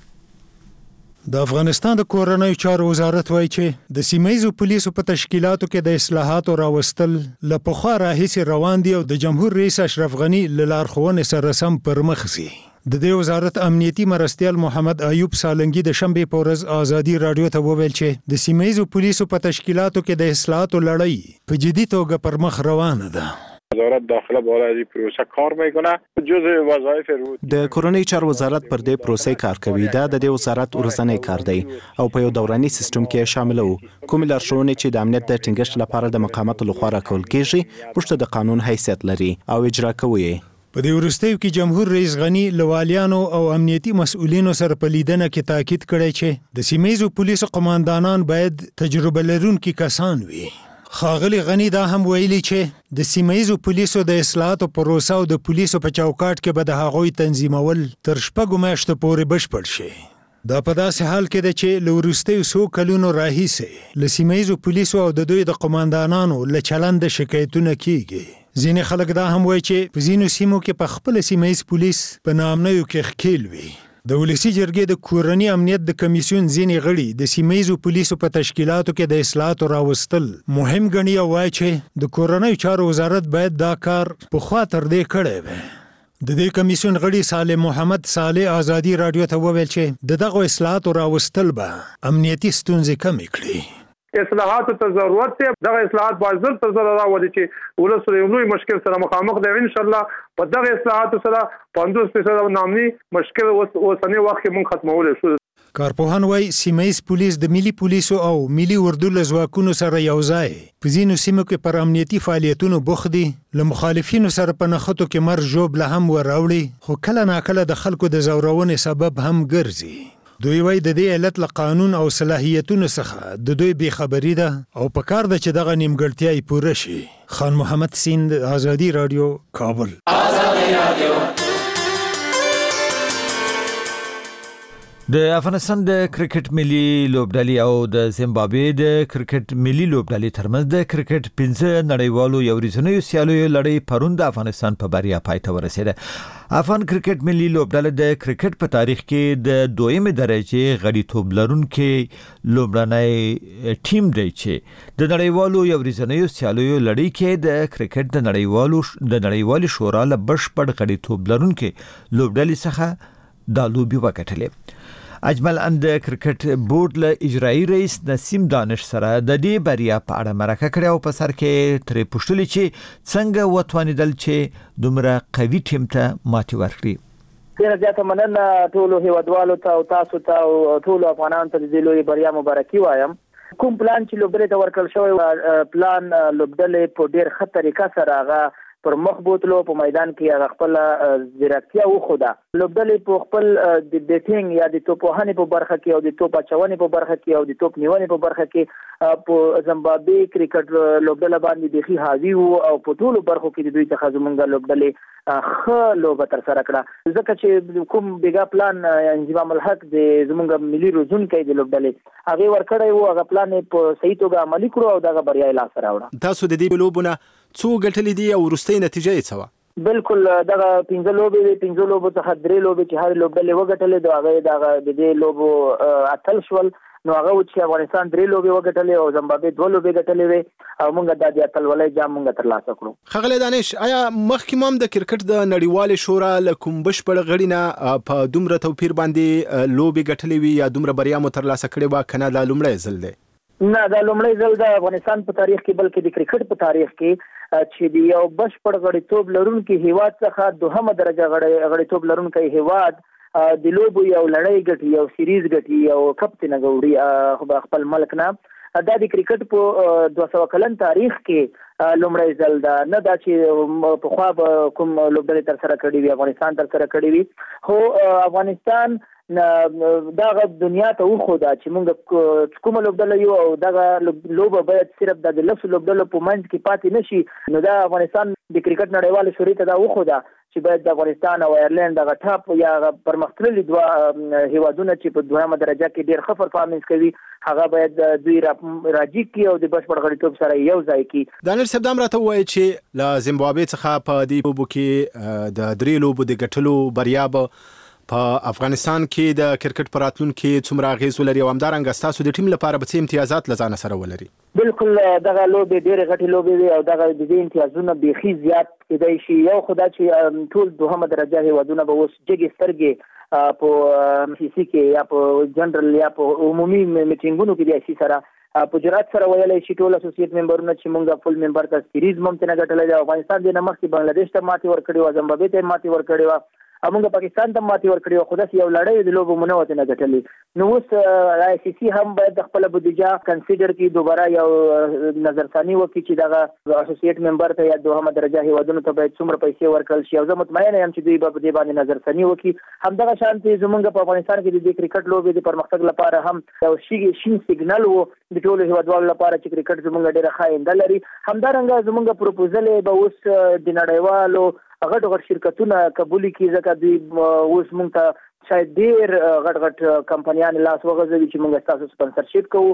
د افغانستان د کورنیو چارو وزارت وایي چې د سیمایزو پولیسو په تشکیلاتو کې د اصلاحاتو راوستل له پخوا راهیسې روان دي او د جمهور رئیس اشرف غنی له لارښوونې سره سم پر مخ ځي. د دې وزارت امنیتي مرستیال محمد ایوب سالنګي د شنبه په ورځ ازادي رادیو ته وویل چې د سیمایزو پولیسو په تشکیلاتو کې د اصلاحاتو لړۍ په جدي توګه پر مخ روانه ده. وزارت داخله بالا از این پروسه کار میکنه. جزء وظایف د کورنیو چارو وزارت پر دې پروسې کار کوي. دا د دې وزارت ورځنی کار دی او په یو دوراني سیستم کې شامل وو. کوم لارښوونې چې د امنیت د ټینګښت لپاره د مقاماتو لخوا راکول کیږي پښته د قانون حیثیت لري او اجرا کوي. په دې ورستیو کې جمهور رئیس غنی لوالیانو او امنیتي مسؤلینو سره په لیدنه کې تاکید کړی چې د سیمایزو پولیسو قومندانان باید تجربه لرونکي کسان وي. خاغلی غنی دا هم ویلي چې د سیمایزو پولیسو د اصلاحاتو پروسه او د پولیسو په چوکاټ کې به د هغوی تنظیمول تر 6 میاشتو پورې بشپړ شي. دا په داسې حال کې ده چې له وروستیو څو کلونو راهیسې له سیمایزو پولیسو او د دوی د قومندانانو له چلند شکایتونه کیږي. ځینې خلک دا هم وایي چې په ځینو سیمو کې په خپل سیمایز پولیس په ناامنیو کې ښکیل وي. د ولسی جرګې د کورنی امنیت د کمیسیون ځینې غړي د سیمایزو پولیسو په تشکیلاتو کې د اصلاحاتو راوستل مهم ګڼي او وایي چې د کورنیو چارو وزارت باید دا کار په خوا تر دې کړی وي. د دې کمیسیون غړي صالح محمد صالح ازادي رادیو ته وویل چې دغه اصلاحاتو راوستل به امنیتي ستونزې کمې کړي. اصلاحات ته ضرورت دی. دغه اصلاحات باید زر تر زر راوړي چې ولس یو لوی مشکل سره مخامخ دی. ان شاء الله په دغه اصلاحات سره 50% نامني مشکل اوسنی وخت کې مونږ ختمول شو. کارپوهان وایي سیمایز پولیس د ملي پولیسو او ملي اردو له ځواکونو سره یو ځای په ځینو سیمو کې پر امنیتي فعالیتونو بوخت دي. له مخالفینو سره په نښتو کې مرګ ژوبله هم وراوړي خو کله ناکله د خلکو د ځورونې سبب هم ګرځي. دوی وایي د دې علت له قانون او صلاحیتونو څخه د دوی بېخبري ده او په کار ده چې دغه نیمګړتیاوې پوره شي. خان محمد سیند ازادي رادیو کابل. د افغانستان د کرکټ ملي لوبډلې او د زیمبابوې د کرکټ ملي لوبډلې ترمنځ د کرکټ 15 نړیوالو یو ورځنیو سیالیو لړۍ پرون د افغانستان په بریا پای ته ورسېده. افغان کرکټ ملي لوبډله د کرکټ په تاریخ کې د 2مې درجه غړیتوب لرونکي لوبډلې ټیم دی چې د نړیوالو یو ورځنیو سیالیو لړۍ کې د کرکټ د نړیوالو شورا له بشپړ غړیتوب لرونکي لوبډلې څخه دا لوبي وګټلې. اجمل اند کرکټ بورډ له اجرایی رئیس نسیم دانش سره د دې بریا په اړه مرکه کړې او په سر کې ترې پوښتنه چې څنګه وتوانیدل چې دومره قوي ټیم ته ماتې ورکړي. ډیره زیاته مننه ټولو هیوادوالو ته او تاسو ته او ټولو افغانانو ته د دې لوی بریا مبارکي وایم. کوم پلان چې لوبډلې ته ورکړل شوی پلان لوبډلې په ډیر ښه طریقه سره هغه پر مخ بوتلو په میدان کې هغه خپل ځیرکتیا وښوده. لوبډلې په خپل د بیټینګ یا د توپ وهنې په برخه کې او د توپ اچونې په برخه کې او د توپ نیونې په برخه کې په زمبابوي کرکټ لوبډله باندې بيخي حاوی وو او په ټولو برخو کې د دوی څخه زمونږ لوبډلې ښه لوبه تر سره کړه. ځکه چې کوم بیګا پلان انضمام الحق د زمونږ ملي روزونکي د لوبډلې هغه ورکړی وو، هغه پلان په صحیح توګه عملي کړو او دغه بریا لاس راوړه. تاسو د دې لوبونه څو ګټلې دي او وروستۍ نتیجه یې څه وه؟ بالکل دغه 15 لوبې دي، 15 لوبو څخه 3 لوبې چې هر لوبډلې وګټلې د هغه د دې لوبو اتل شول. نو هغه چې افغانستان 3 لوبې وګټلې او زمبابوي 2 لوبې ګټلې وي او موږ د دې اتلولۍ جام موږ ترلاسه کړو. ښاغلی دانش، آیا مخکې هم د کرکټ د نړیوالې شورا له کوم بشپړ غړي نه په دومره توپیر باندې لوبې ګټلې وي یا دومره بریا مو ترلاسه کړې وه که نه دا لومړی ځل دی؟ نه، دا لومړی ځل د افغانستان په تاریخ کې بلکې د کرکټ په تاریخ کې چې د یو بشپړ غړیتوب لرونکي هیواد څخه دوهمه درجه غړیتوب لرونکی هیواد د لوبو یو لړۍ ګټي، یو سیریز ګټي، یو کپ ته نګوړي خپل ملک نه. دا د کرکټ په 200 کلن تاریخ کې لومړی ځل ده. نه دا چې په خوا کوم لوبډلې تر سره کړې وي، افغانستان تر سره کړې وي، خو افغانستان دغه دنیا ته وخوده چې موږ کومه لوبډله یو او دغه لوبه باید صرف د لسو لوبډلو په منځ کې پاتې نشي. نو دا افغانستان د کرکټ نړیوال شوري ته دا وخوده چې باید د افغانستان او ایرلند دغه ټاپ یا پرمختللي دوه هیوادونه چې په دویمه درجه کې ډیر ښه پرفارمنس کوي هغه باید دوی راجي کی او د بشپړ غړیتوب سره یو ځای کی. دانش صاحب دا راته وایي چې له زیمبابوې څخه په دې لوبو کې د 3 لوبو د ګټلو بریا به په افغانستان کې د کرکټ په راتلونکي څومره اغیز ولري او همدارنګه ستاسو د ټیم لپاره به څه امتیازات له ځانه سره ولري؟ بالکل دغه لوبې ډېرې غټې لوبې وي او دغه د دې امتیازونه بیخي زیات کېدای شي. یو خو دا چې ټول دوهمه درجه هیوادونه به اوس جګې سترګې په سی سی کې یا په جنرال یا په عمومي میټینګونو کې د اسی سره په جرأت سره ویلای شي ټول اسوسییټ ممبرونه چې موږ فل ممبر ته سیریز ممکنه ګټلې ده. افغانستان د نمخ بنگلاديش ته ماتې ورکړې و، زمبابوي ته ماتې ورکړې و، موږ پاکستان ته ماتې ورکړې و، خو داسې یو لړۍ د لوبو منوته نه ګټلې. نو اوس آی سی سی هم باید خپل بودیجه کنسیډر کړي، دوباره یو نظرثاني وکړي چې دغه اسوسییټ ممبر ته یا دوهمه درجه هیوادونو ته باید څومره پیسې ورکړل شي او زه مطمئنه یم چې دوی به په دې باندې نظرثاني وکړي. همدغه شانتي زمونږ په افغانستان کې د کرکټ لوبې د پرمختګ لپاره هم یو شین سیګنل وو د ټولو هیوادوالو لپاره چې کرکټ زمونږ ډېره ښه آینده لري. همدارنګه زمونږ پروپوزل به اوس د نړیوالو غټ شرکتونه قبول کړي ځکه دوی اوس موږ ته شاید ډیر غټ کمپنیان لاس وغځوي چې موږ تاسو سپانسرشپ کوو.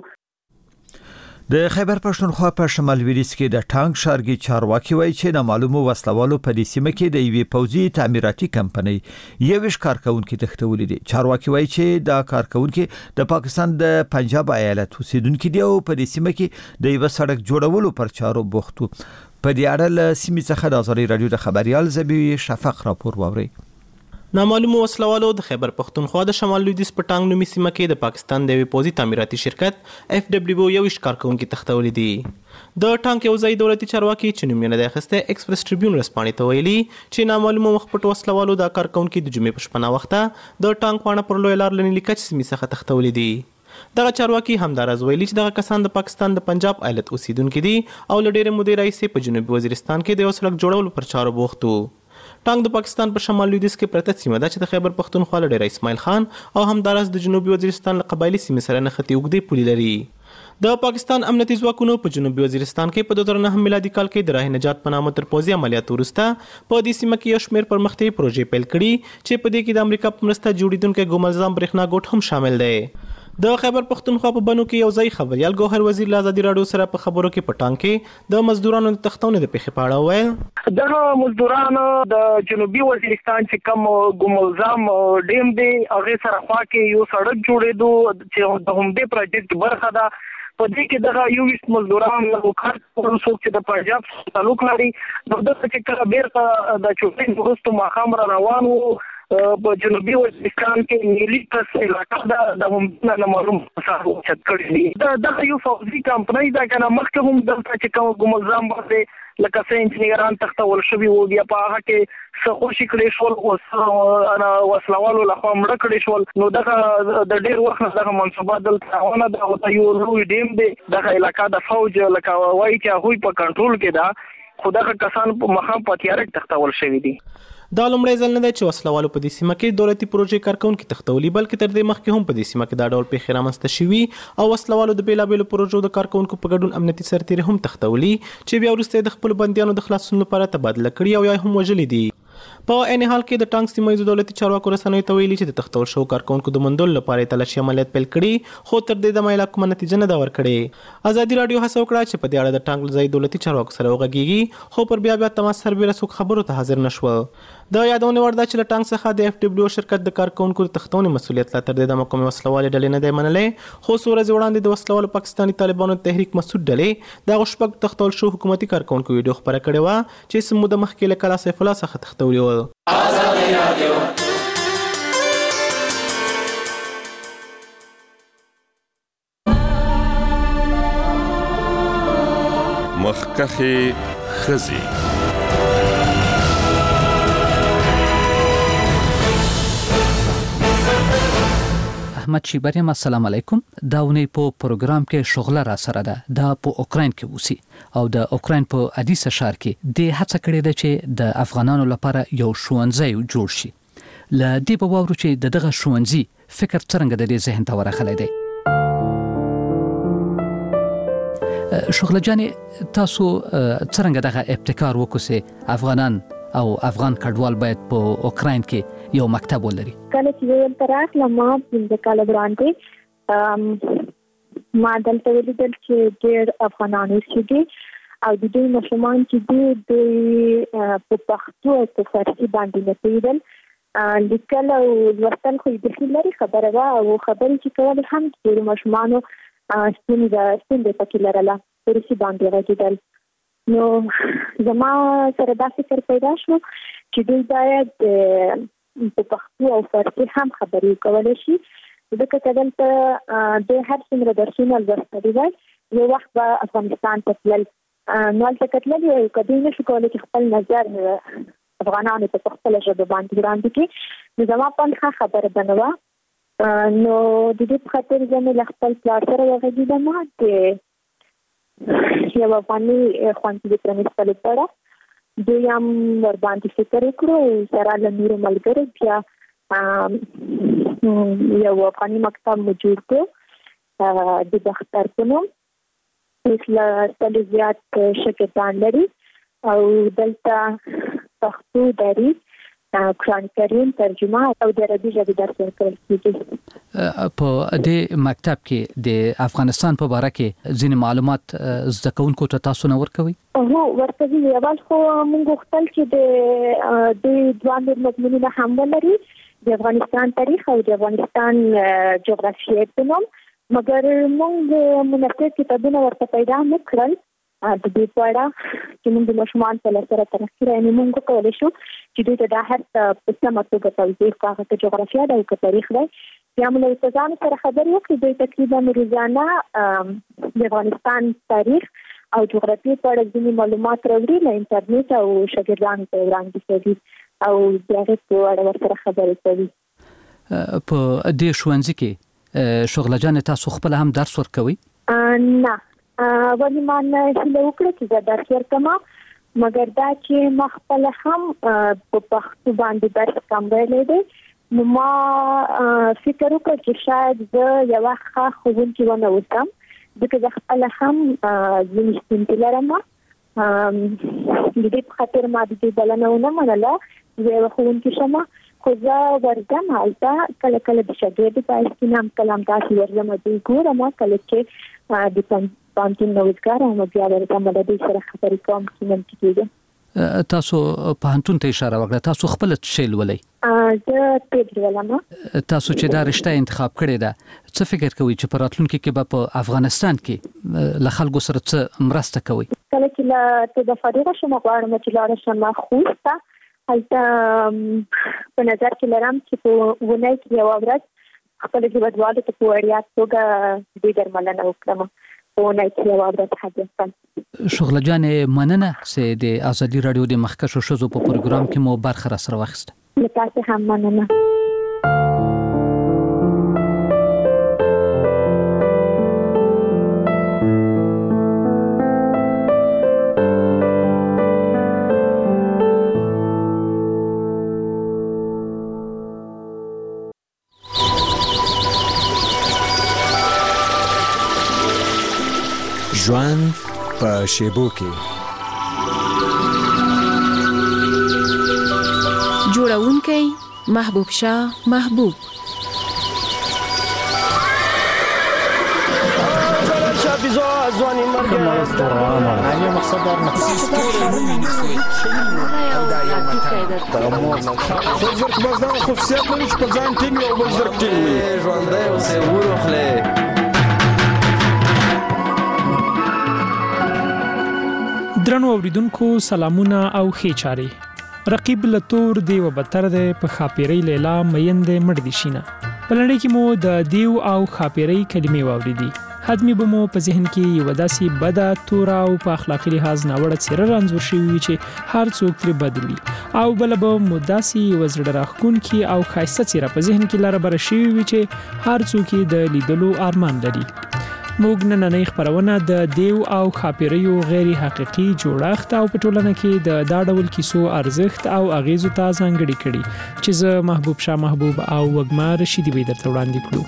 د خیبر پښتونخوا په شمال لویدیځ کې د ټانک شارګي چارواکي وایي چې نامعلومو وسلوالو په دې سیمه کې د یوې پوځي تعمیراتي کمپنۍ 21 کارکونکو تښتولي دي. چارواکي وایي چې دا کارکونکو د پاکستان د پنجاب ایالت اوسیدونکو دي او په دې سیمه کې د یو سړک جوړولو پر چارو بوختو. په دې اړه له سیمې څخه د ازادي رادیو د خبريال زبی شفق راپور واوري. نامعلومو وسلوالو د خیبر پښتونخوا د شمال لویدیځ په ټانګ نومي سیمه کې د پاکستان د پوځي تعمیراتي شرکت اف دبليو یو کارکونکو تښتولي دي. د ټانک یو ځای دولتي چارواکي چې نوم یې نه دی اخیستی ایکسپریس ټریبیون رسپانې ته ویلي چې نامعلومو مخپټ وسلوالو د کارکونکو د جمعې په شپه وخته د ټانک پاڼه پر لوی لار لنی لیکچ سیمې څخه تښتولي دي. دغه چارواکي همدارز ویلي چې دغه کسان د پاکستان د پنجاب ایالت اوسیدونکو دي او له ډېرې مودې راهیسې په جنوبي وزیرستان کې د یو سړک جوړولو پر چارو بوخت وو. ټانک د پاکستان په شمال لویدیځ کې پرته سیمه ده چې د خیبر پښتونخوا له ډېره اسماعیل خان او همدارز د جنوبي وزیرستان له قبایلي سیمې سره نښتې اوږدې پولې لري. د پاکستان امنیتي ځواکونو په جنوبي وزیرستان کې په 2009 میلادي کال کې د راه نجات په نامه تر پوځي عملیاتو وروسته په دې سیمه کې یو شمېر پرمختیایي پروژې پیل کړي چې په دې کې د امریکا په مرسته جوړېدونکی ګوملزام برېښنا ګوټ هم شامل دی. د خیبر پښتونخوا په بنو کې یو ځای خبريال ګوهر وزیر له ازادي رادیو سره په خبرو کې په ټانک کې د مزدورانو د تښتونې د پیښې په اړه وویل. دغه مزدورانو د جنوبي وزیرستان چې کوم ګوملزام ډیم دی هغه سره خوا کې یو سړک جوړېدو چې د همدې پروجیکټ برخه ده. په دې کې دغه 21 مزدوران له کار کولو څوک چې د پنجاب تعلق لري نو دغه چې کله بیرته د چوټین وروسته ماښام را روان وو په جنوبي وزیرستان کې نیلی کس علاقه د هم نه معلوم مسافر چت کړی دا یو فوزي کمپنۍ دا کنه مخکې هم دلته چې کوم ګمزام باندې لکه څنګه انجنیران تختول شوی وو بیا په هغه کې سخوشي کړی شول انا وسلوالو لخوا مړ کړی شول نو دغه د ډیر وخت دغه منصوبه دلته ونه دا یو لوی ډیم دی دغه علاقه د فوج لکه وایي چې هغوی په کنټرول کې ده خو دغه کسان په مخام په تیاره تختول شوی دي دا لومړی ځل نه دی چې وسلوالو په دې سیمه کې دولتي پروژې کارکونکي تختولي بلکې تر دې مخکې هم په دې سیمه کې دا ډول پیښې رامنځته شوي او وسلوالو د بیلابیلو پروژو د کارکونکو په ګډون امنیتي سرتیري هم تختولي چې بیا وروسته د خپل بندیانو د خلاصون لپاره تبادله کړي او یا هم وژلي دي په عین حال کې د ټانک سیمه ییزو دولتي چارواکو رسنیو ته ویلي چې د تختول شو کارکونکو د موندلو لپاره تلاشي عملیات پیل کړي خو تر دې دمه لا کومه نتیجه نه ده ورکړې ازادي رادیو هڅه وکړه چې په دې اړه د ټانک ځای دولتي چارواکو سره وغږیږي خو پر بیا تماس سربېره څوک خبرو ته حاضر نشو د یادونه ورده چې له ټانک څخه د اف ډبلیو شرکت د کارکونکو د تختونې مسولیت لا تر دې دمه کومه وسلوالې ډلې نه دی منلې خو څو ورځې وړاندې د وسلوالو پاکستاني طالبانو تحریک مسعود ډلې د غشپک تختول شو حکومتي کارکونکو ویډیو خبره کړې و چې سمو د مخکې له کلا سیف الله څخه تختولي و آزادي رادیو مخکخي خزي احمد شیبریم السلام علیکم دا ونی په پروګرام کې شغله را سره ده دا په اوکراین کې وسی او د اوکراین په ادیس شهر کې د هڅه کړې ده چې د افغانانو لپاره یو ښوونځی جوړ شي ل دې په وورو چې دغه ښوونځي فکر څنګه د دې ذهن ته ورغلی دی شغله جاني تاسو څنګه دغه ابتکار وکړئ افغانان او افغان کډوال باید په اوکراین کې یو مکتب ولري کله چې یو تراک لمه د کال وړاندې ما دلته ولیدل چې ډېر افغانانو چې او د دې مشمان چې د په پښتو او په فارسي باندې نه پیدل لیکل او لوستل خو د لري خبره ده او خبرې چې کول هم د مشمانو ستونزه پکې لرله فارسي باندې راځي نو زما سره دا فکر پیدا شو چې دوی باید په پښتو او فارسي هم خبرې کولای شي ځکه چې دلته د هر څومره درسونه لوستلي وای یو وخت به افغانستان ته تلل نو هلته کتلل یو کدی نشو کولی چې خپل نظر افغانانو ته په خپله ژبه باندې وړاندې کړي نو زما په ښه خبره به نه وه نو د دې په خاطر زه مې له خپل پلار سره وغږېدم چې یو افغاني ښوونځي د پرانیستلو په اړه دوی هم ورباندې فکر وکړو سره له نورو ملګرو بیا یو افغاني مکتب مو جوړ کړو د بختر په نوم اوس له سلو زیات شاګردان لري او دلته پښتو دري قرآن کریم ترجمه او د عربي ژبې درس ورکول کیږي په دې مکتب کې د افغانستان په اړه کې ځینې معلومات زده کوونکو ته تاسو نه ورکوي هو ورکوي اول خو موږ غوښتل چې د دوه مضمونونه هم ولري د افغانستان تاریخ او د افغانستان جغرافیه په نوم مګر موږ مناسب کتابونه ورته پیدا نه کړل د دې په اړه چې موږ د ماشومان په لاره ترخیره یعنی موږ کولی شو چې دوی ته دا هر څه په سمه توګه توضیح کړو هغه جغرافیه ده او تاریخ دی بیا موږ له استادانو سره خبرې وکړې دوی تقریبا روزانه د افغانستان تاریخ او جغرافیې په اړه ځینې معلومات راوړي له انټرنیټ او شاګردانو ته وړاندې کوي او د هغې په اړه ورسره خبرې کوي په دې ښوونځي کې شغله جانې تاسو خپله هم درس ورکوئ نه ولې ما نه هیله وکړه چې زه درس ورکوم مګر دا چې ما خپله هم په پښتو باندې درس کوم ویلی دی نو ما فکر وکړ چې شاید زه یوه ښه ښوونکې ونه اوسم ځکه زه خپله هم ځینې ستونزې لرم د دې په خاطر ما د دې بلنه ونه منله زه یوه ښوونکې شم خو زه ورځم هلته کله کله د شاګردو په حیث کې هم کله همداسې ورځم دوی ګورم کله چې د پوهنتون نوښتګار یم بیا ورځم له دوی سره خبرې کوم چې ممکن کېږي تاسو پوهنتون ته اشاره وکړه تاسو خپله څه شی لولئ زه طب لولم تاسو چې دا رشته انتخاب کړې ده څه فکر کوئ چې په راتلونکي کې به په افغانستان کې له خلکو سره څه مرسته کوئ کله چې له طب فارغه شم غواړم چې لاړه شم خوست ته هلته په نظر کې لرم چې په ونې کې یو ورځ خپل ژوندوالو ته په وړیا توګه د درملنه وکړم په ونې کې یو ورځ حاضر شغله جان مننه چې د ازادي رادیو د مخکښو ښځو په پروګرام کې مو برخه را سره واخیسته. تاسو هم مننه. ژوند په شیبو کې جوړونکی محبوب شاه محبوب درنو اوریدونکو سلامونه او ښې چارې. رقیب لتور دی و بتر دی په خاپیری لیلا میند مړ دي شینه. په لړۍ کې مو د دیو او خاپیری کلمې واوریدي. حتمی به مو په ذهن کې یو داسې بده تور او په اخلاقی لحاظ ناوړه څیره رانځور شوی وي چې هر څوک ترې بدوي او بل به مو داسې وزړه راښکونکي او ښایسته څیره په ذهن کې لاره بره شوی وي چې هر څوک یې د لیدلو ارمان لري. موږ نننۍ خپرونه د دیو او خاپیریو غیر حقیقي جوړښت او په ټولنه کې د دا ډول کیسو ارزښت او اغیزو ته ځانګړي کړي چې زه محبوب شاه محبوب او وګما رشیدي به درته وړاندې کړو.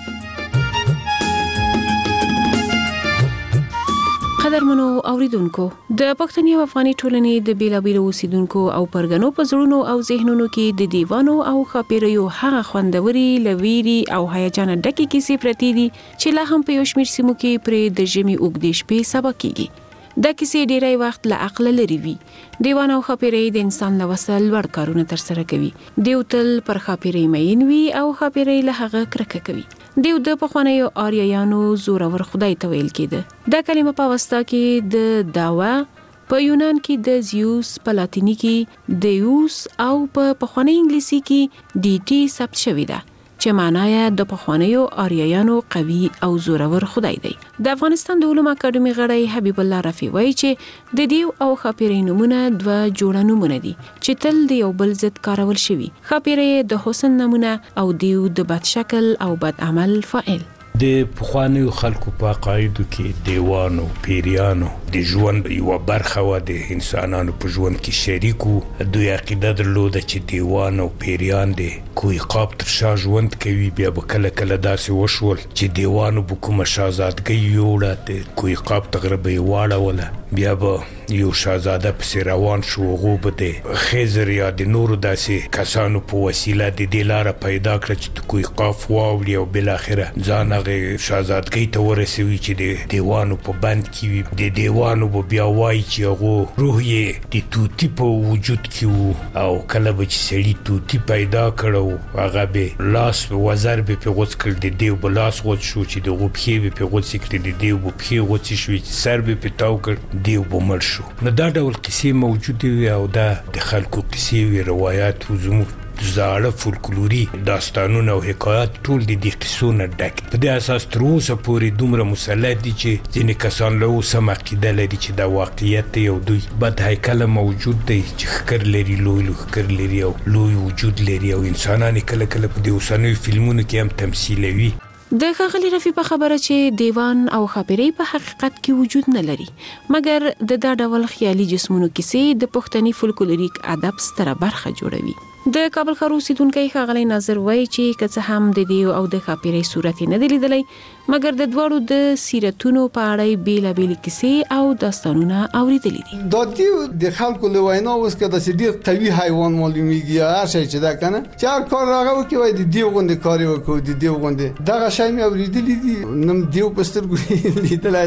قدرمنو اوریدونکو د پښتني او افغاني ټولنې د بیلابیلو اوسیدونکو او پرګنو په زړونو او ذهنونو کې د دیوانو او خاپیریو هغه خوندوري لویری او هیجان ډکې کیسې پرتې دي چې لا هم په یو شمېر سیمو کې پرې د ژمي اوږدې شپې سبا کیږي. دا کیسې ډیری وخت له عقل لري وي. دیوان او خاپیری د انسان له وسل لوړ کارونه ترسره کوي. دیو تل پر خاپیری مین وي او خاپیری له هغه کرکه کوي. دیو د پخوانیو آریایانو زورور خدای ته ویل کېده. دا کلمه په واسطه کې د داوا، په یونان کې د زیوس، په لاتینی کې دیوس او په پخوانی انګلیسي کې ډیټي ثبت شوی ده چې معنی یې د پخوانیو آریایانو قوي او زورور خدای دی. د افغانستان د علومو اکاډمي غړی حبیب الله رفیع وایي چې د دیو او خاپیری نمونه دوه جوړه نمونه دي چې تل د یو بل ضد کارول شوي. خاپیری د حسن نمونه او دیو د بد شکل او بد عمل فاعل. د پخوانیو خلکو په عقایدو کې دیوانو پیریانو د ژوند یو برخه و، د انسانانو په ژوند کې شریک وو. دوی عقیده درلوده چې دیوان او پیریان د کوی قاب تر شا ژوند کوي. بیا به کله کله داسې وشول چې دیوانو به کومه شهزادګۍ یوړه، د کوی قاب ته غره به یې واړوله، بیا به یو شهزاده پسې روان شو. هغو به د خضر یا د نورو داسې کسانو په وسیله د دې لاره پیدا کړه چې د کوی قاف واوړي او بالاخره ځان هغې شهزادګۍ ته ورسوي چې د دیوانو په بند کې وي. د دیوانو به بیا وایي چې هغو روح یې د توتي په وجود کې وو او کله به چې سړي توتي پیدا کړه هغه به لاس وزر به پې غوڅ کړ، د دیو به لاس غوڅ شو، چې د هغو پښې به پې غوڅې کړې، د دیو به پښې غوڅې شوې، چې سر به پې تاو کړ، دیو به مړ شو. نو دا ډول قصې موجودې وي او دا د خلکو قصې وي، روایات و، زموږ زاړه فولکلوري داستانونه او حکایات ټول د دې قصو نه ډک. په دې اساس تر اوسه پورې دومره مسلط دي چې ځینې کسان له اوسه هم عقیده لري چې دا واقعیت دی او دوی بد هیکله موجود دی چې ښکر لري، لوی ښکر لري او لوی وجود لري او انسانان کله کله په دې اوسنیو فلمونو کې هم تمثیلوي. د ښاغلي رفیع په خبره چې دیوان او خاپیری په حقیقت کې وجود نه لري، مګر د دا ډول خیالي جسمونو کیسې د پښتني فولکلوریک ادب ستره برخه جوړوي. د کابل ښار اوسیدونکی ښاغلی ناظر وایي چې که څه هم د دیو او د خاپیری صورت یې نه دی لیدلی، مګر د دواړو د سیرتونو په اړه یې بیلابیلې کیسې او داستانونه اورېدلي دي. دا دیو د خلکو له وینا اوس که داسې ډېر قوي حیوان معلومیږي یا هر شی چې ده که نه، چې هر کار هغه وکړي وایي د دیو غوندې کار یې وکړو، د دیو غوندې دغه شی مې اورېدلي دي. نم دیو په سترګو لیدلی ده.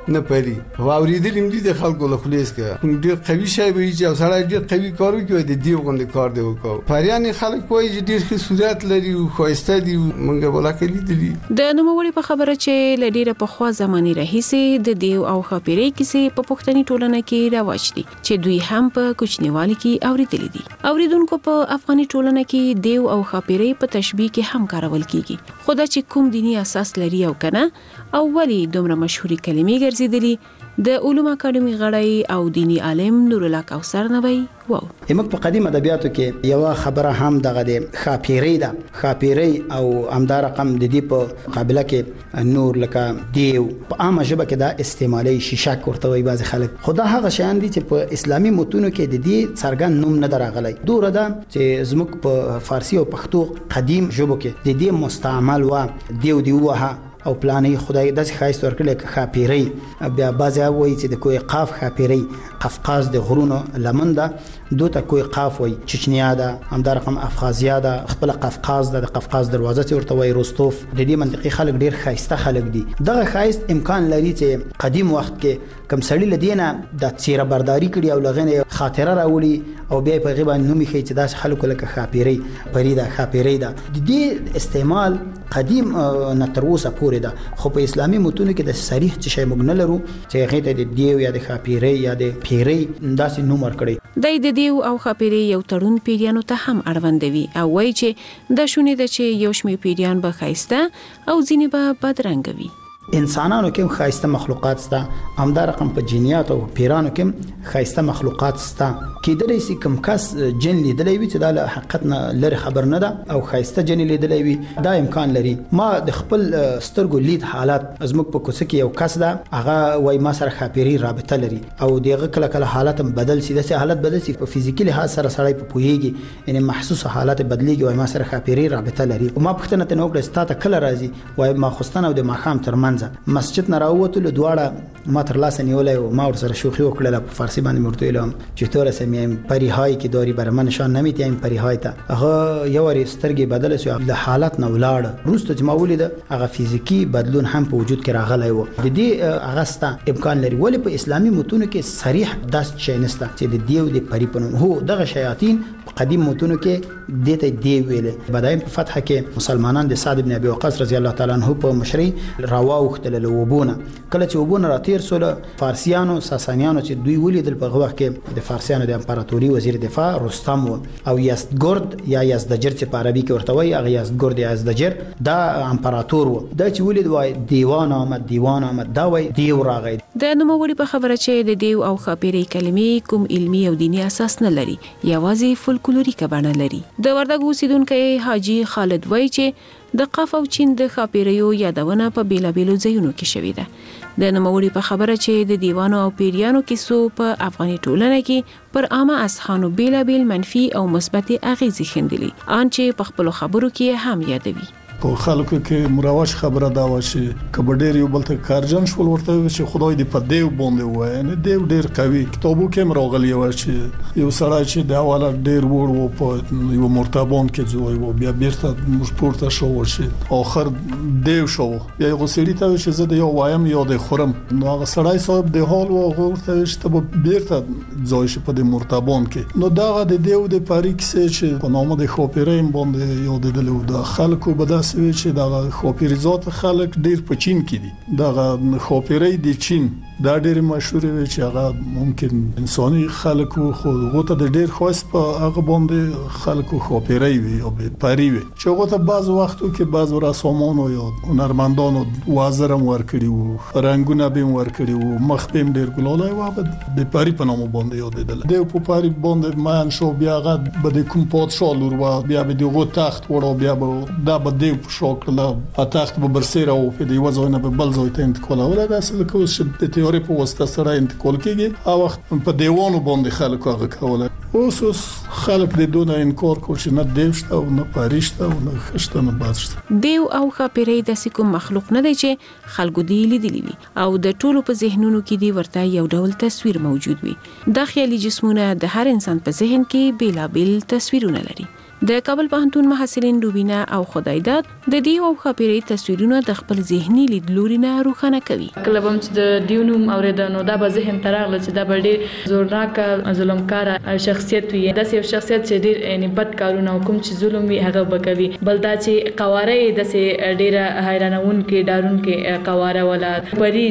نه پري واوریدل دي د خلکو له خلیص کې ډیر قوي شی وي چې سړی ډیر قوي کار کوي د دې غوندې کار دی وکاو پریان خلک وایي چې ډیر ښه صورت لري او خواسته دي مونږه ولا کلی دي د نوموړي په خبره چې لډیره په خوا زماني راهیسې د دیو او خاپیري کیسې په پښتني ټولنه کې راوځي چې دوی هم په کوچنیوالي کې اوریدلې دي اوریدونکو په افغاني ټولنه کې دیو او خاپیري په تشبیه کې هم کارول کیږي خو دا چې کوم دینی اساس لري او کنه او ولی دومره مشهوري کلمې ګرځیدلې د علوم اکاډمي غړی او دینی عالم نور الله کوثر نوی واو موږ په قدیم ادبیاتو کې یو خبره هم دغه د خاپیري ده خاپیري او همدار رقم د دې په مقابله کې نور لکه دیو په عامه ژبه کې دا استعمالي شیشک ورته وایي بعض خلک خدا هغه شیان دي چې په اسلامي متونو کې د دې څرګند نوم نه دراغلی دوره ده چې زموږ په فارسی او پښتو قدیم ژبو کې د دې مستعمل و دیو دی وها او پلانې خدای داسې خایست ورکړي که خاپیري بیا بعضی وایي چې د کوی قاف خاپیري قفقاز د غرونو لمن ده دوته کوی قاف وایي چچنیا ده همدار رقم افغازیا ده خپل قفقاز ده د قفقاز دروازه چې ورته وایي روستوف د دې منطقي خلک ډیر خایسته خلک دي دغه خایست امکان لري چې قدیم وخت کې کم سړی لدینه د چیرې برداری کړي او لغنه خاطره راوړي او بیا په غیبه نومي خي چې داس خلکو لکه خاپیري پریدا خاپیري ده د دې استعمال قدیم نتروسه پورې ده خو په اسلامي متونو کې د صریح څه شی موږ نه لرو چې هغه ته د دیو یا د خاپیري یا د پیری داسې نوم ورکړي د دیو او خاپیري یو تړون پیریانو ته هم اړوندوي او وایي چې د شونې د چې یو شمې پیریان به خایسته او ځینې به بدرنګ وي انسانانو کې خایسته مخلوقات ستا همدار رقم په جنیات او پیرانو کې خایسته مخلوقات ستا کېدلی سي کوم کس جن لیدلی وي چې د حقیقت نه لري خبر نه ده او خایسته جن لیدلی وي دا امکان لري ما د خپل سترګو لید حالات زموږ په کوڅه کې یو کس ده هغه وای ما سره خاپيري رابطه لري او دغه کله کله حالت بدل سي د حالت بدل سي په فزیکي لحاظ سره سړی په پويږي یعنی محسوس حالات بدليږي وای ما سره خاپيري رابطه لري او ما پښتنه ته نو کړه ستاته کله راځي وای ما خوستانه د ماخام ترمنځ مسجد نه راووتل دواړه ما تر لاسه نیولای او ما ور سره شوخي وکړه په فارسی باندې مرته علم چې تور سمیم پریهای کی داری بر من نشان نمیتیم پریهای ته هغه یو ور سترګې بدل شو د حالت نه ولاړ روسته چې ما ولید هغه فزیکی بدلون هم په وجود کې راغلی وو د دې هغه ستا امکان لري ولی په اسلامي متونو کې صریح داس چینستا چې د دیو د پریپنو هو دغه شیاطین قدیم متونو کې دته دی ویلې بدایم په فتح کې مسلمانان د سعد ابن ابي وقاص رضی الله تعالی عنہ په مشري راوختل لوبونه کله چې وبونه راتیر سول فارسیانو ساسانیانو چې دوی ولیدل په وخت کې د فارسیانو د امپراتوري وزیر دفاع رستم او یزدګرد یا یزدجر چې په عربي کې ورته وایي هغه یزدګرد یا یزدجر دا امپراتور و دا چې ولید وای دیوان آمد دا وای دیو راغی د نوموړي په خبره چې د دیو او خاپیري کلمې کوم علمي او دینی اساس نه لري یوازې فولکلوریک بڼه لري د وردګو اوسیدونکو حاجی خالد وای چې د قاف او چین د خاپیریو یادونه په بیلابیلو ځایونو کې شوې ده د نوموړي په خبره چې د دیوانو او پیریانو کیسو په افغاني ټولنه کې پر عامه اذهانو بیلابیل منفي او مثبت اغیزې ښندلې ان چې په خپل خبرو کې هم یادوي په خلکو کې مروج خبره دا و چې کبډیر یو بل ته کارجن شول ورته چې خدای دې په دیو باندې وای نه دیو ډیر قوي کتابو کې مراغلی و چې یو سړی چې د اوله ډیر وړ و په یو مرتبان کې ځوی و بیا بیرته مشپورته شو چې اخر دیو شو یا غسری ته چې زه د یو وایم یا د خورم نو هغه سړی صاحب د حال و ورته چې ته بیرته ځای شي په د مرتبان کې نو دا د دیو د پاریکس چې په نامه د خاپیري باندې یو د خلکو بده چې دا خاپیریزات خلک ډیر په چین کې دي دا خاپیری د چین دا ډیر مشهور وي چې هغه ممکن انساني خلکو خو غوته د ډیر خاص په هغه باندې خلکو خاپیری وي او پری وي چې غوته بعض وختو کې بعض رسامانو یا هنرمندانو وازرم ورکړي وو رنگونه به ورکړي وو مخ به ډیر ګلالای و د پری په نامه باندې یادېدل د په پری باندې مان شو بیا هغه به د کوم پادشاه لور و بیا به دغه تخت وړو بیا به دا به د شوکله تخت به برسره او په دی وځونه به بل ځای ته انتقال ولا د اصل کوم چې تیوري په واسطه سره انتقال کیږي او وخت په دیوانو باندې خلک هغه کوله اوس خلک د دونه انکار کوي چې نه دیوشته او نه پاریشته او نه خشته نه باسته دیو او خاپیری د کوم مخلوق نه دی چې خلکو دی لیدلی وي او د ټولو په ذهنونو کې دی ورته یو ډول تصویر موجود وي د خیالي جسمونه د هر انسان په ذهن کې بیلابل تصویرونه لري د کابل پوهنتون محصلین روبینا او خدایداد د دیو او خاپیري تصویرونه د خپل ذهني لیدلوري نه روښانه کوي. کله هم چې د دیونوم اوریدنو دا به ذهن تراغله چې دا به ډېر زورناک ظلمکار شخصیت وي. دا یو شخصیت چې ډېر یعنی بد کارونه کوم چې ظلم وي هغه وکوي. بل دا چې قواره د ډېر حیرانون کې ډارون کې قواره ولا پري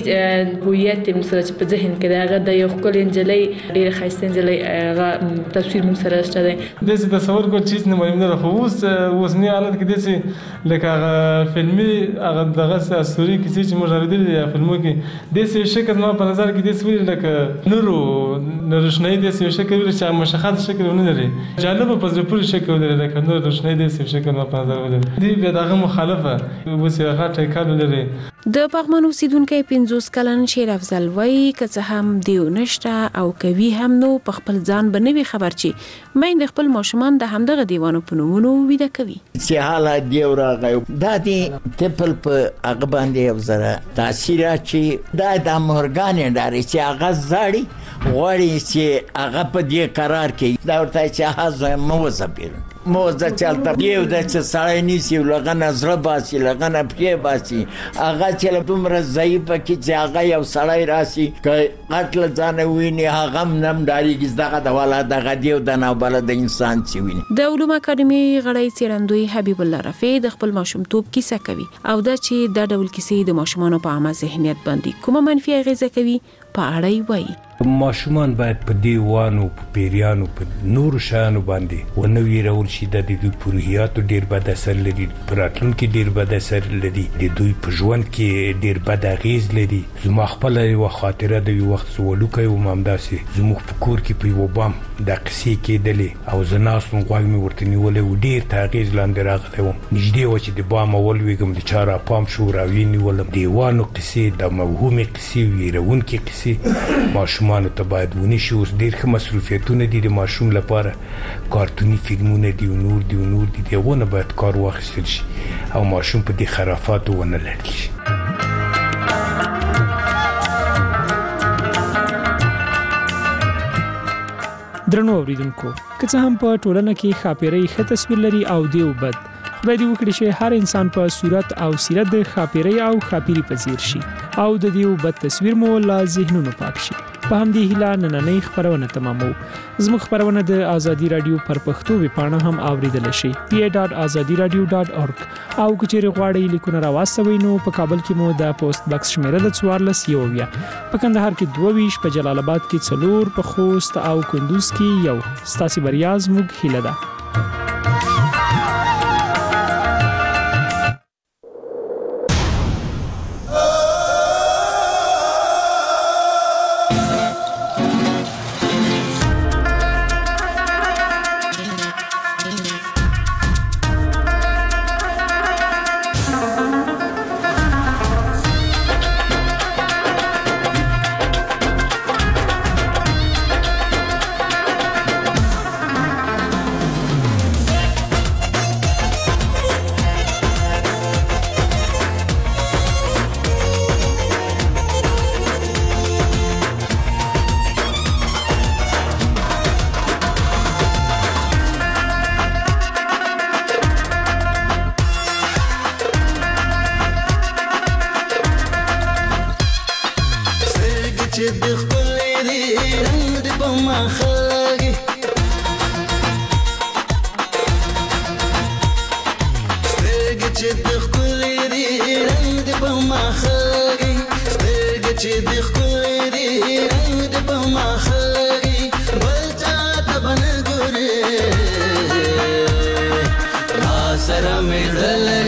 هویت مسله چې په ذهن کې داغه د یو خپل انجلۍ ډېر خاصه انجلۍ تصویر مو سره شته دی. د تصور کو چیز نه مهم نه خو اوس نه حالت کې دسي لکه فلمي هغه دغه اسطوري کیسې چې موږ اوریدل دي فلمو کې دسي شکل ما په نظر کې دسي لکه نورو روشنايي دسي شکل چې مشخص شکل نه لري جالب په ځل پوره شکل لري لکه نور روشنايي دسي شکل ما په نظر ولري دی به دغه مخالفه اوس هغه ټیکال لري. د پغمان اوسیدونکو 50 کلن شیر افضل وای که هم دیو نشته او کوي هم نو په خپل ځان بنوي خبر چی مې د خپل ماشومان د همدغه دیوانو په نومونو ویده کوي. چې حالا دیو راغی دا دی تپل په هغه باندې یو زره تاثیر چې دا مورګان ډاري چې هغه زاړي غواړي چې هغه په دې قرار کې دا ورته چې هغه موظفین موزه چلته دیو د چې سړی نیسی لغنه زړه باسي لغنه پرې باسي هغه چې دومره ضعیف کې چې هغه یو سړی راسي که قتل ځان ویني هغه نم ډاریږي دغه د والا دغه دیو د نو بل د انسان چې ویني. د علوم اکاډمي غړی څیړندوی حبیب الله رفیع د خپل ماشومتوب کیسه کوي او دا چې دا ډول کیسې د ماشومانو په عامه ذهنیت باندې کومه منفي اغیزه کوي په اړه وایي. ماشومان باید په دیوانو په پیریانو په نور شانو باندې ونوي رول شي د دوی پروهیاتو ډیر بد اثر لري پراتلونکو ډیر بد اثر لري د دوی په ژوند کې ډیر بد اغیز لري. زما خپل یو خاطره د یو وخت سوالوکه یو مامداسي زموږ په کور کې په یو بام د قصې کېدلې او زناسو غوږ مې ورته نیولې ډیر تاغیز لاندې راغلی وم نږدې و چې د بام اول ویګم د چاره پام شو راوینې ولم دیوانو قصې د موهومې قصې ویرونکې قصې ماشوم مانو ته باید ونی شي. اوس ډېر ښه مصروفیتونه دي د ماشوم لپاره کارتوني فلمونه دي او نور دي دغه نه باید کار واخیستل شي او ماشوم په دې خرافاتو ونه لړل شي. درنو اوریدونکو که څه هم په ټولنه کې خاپیري ښه تصویر لري او دیو بد خدای دې وکړي چې هر انسان په صورت او سیرت د خاپیري او خاپیري پذیر شي او د دیو بد تصویر مو لا ذهنونو پاک شي. په همدې هیله نننۍ خبرونه تمامو. زموږ خبرونه د ازادي رادیو پر پښتو ویبپاڼه هم اوریدل شي pa.azadiradio.org او کچېر غواړئ لیکونه راوستوي نو په کابل کې مو د پوسټ باکس شمیره د 14 په کندهار کې 22 په جلال آباد کې 4 په خوست او کندوز کې 1 ستاسي بریا زموږ هیله ده. سره مې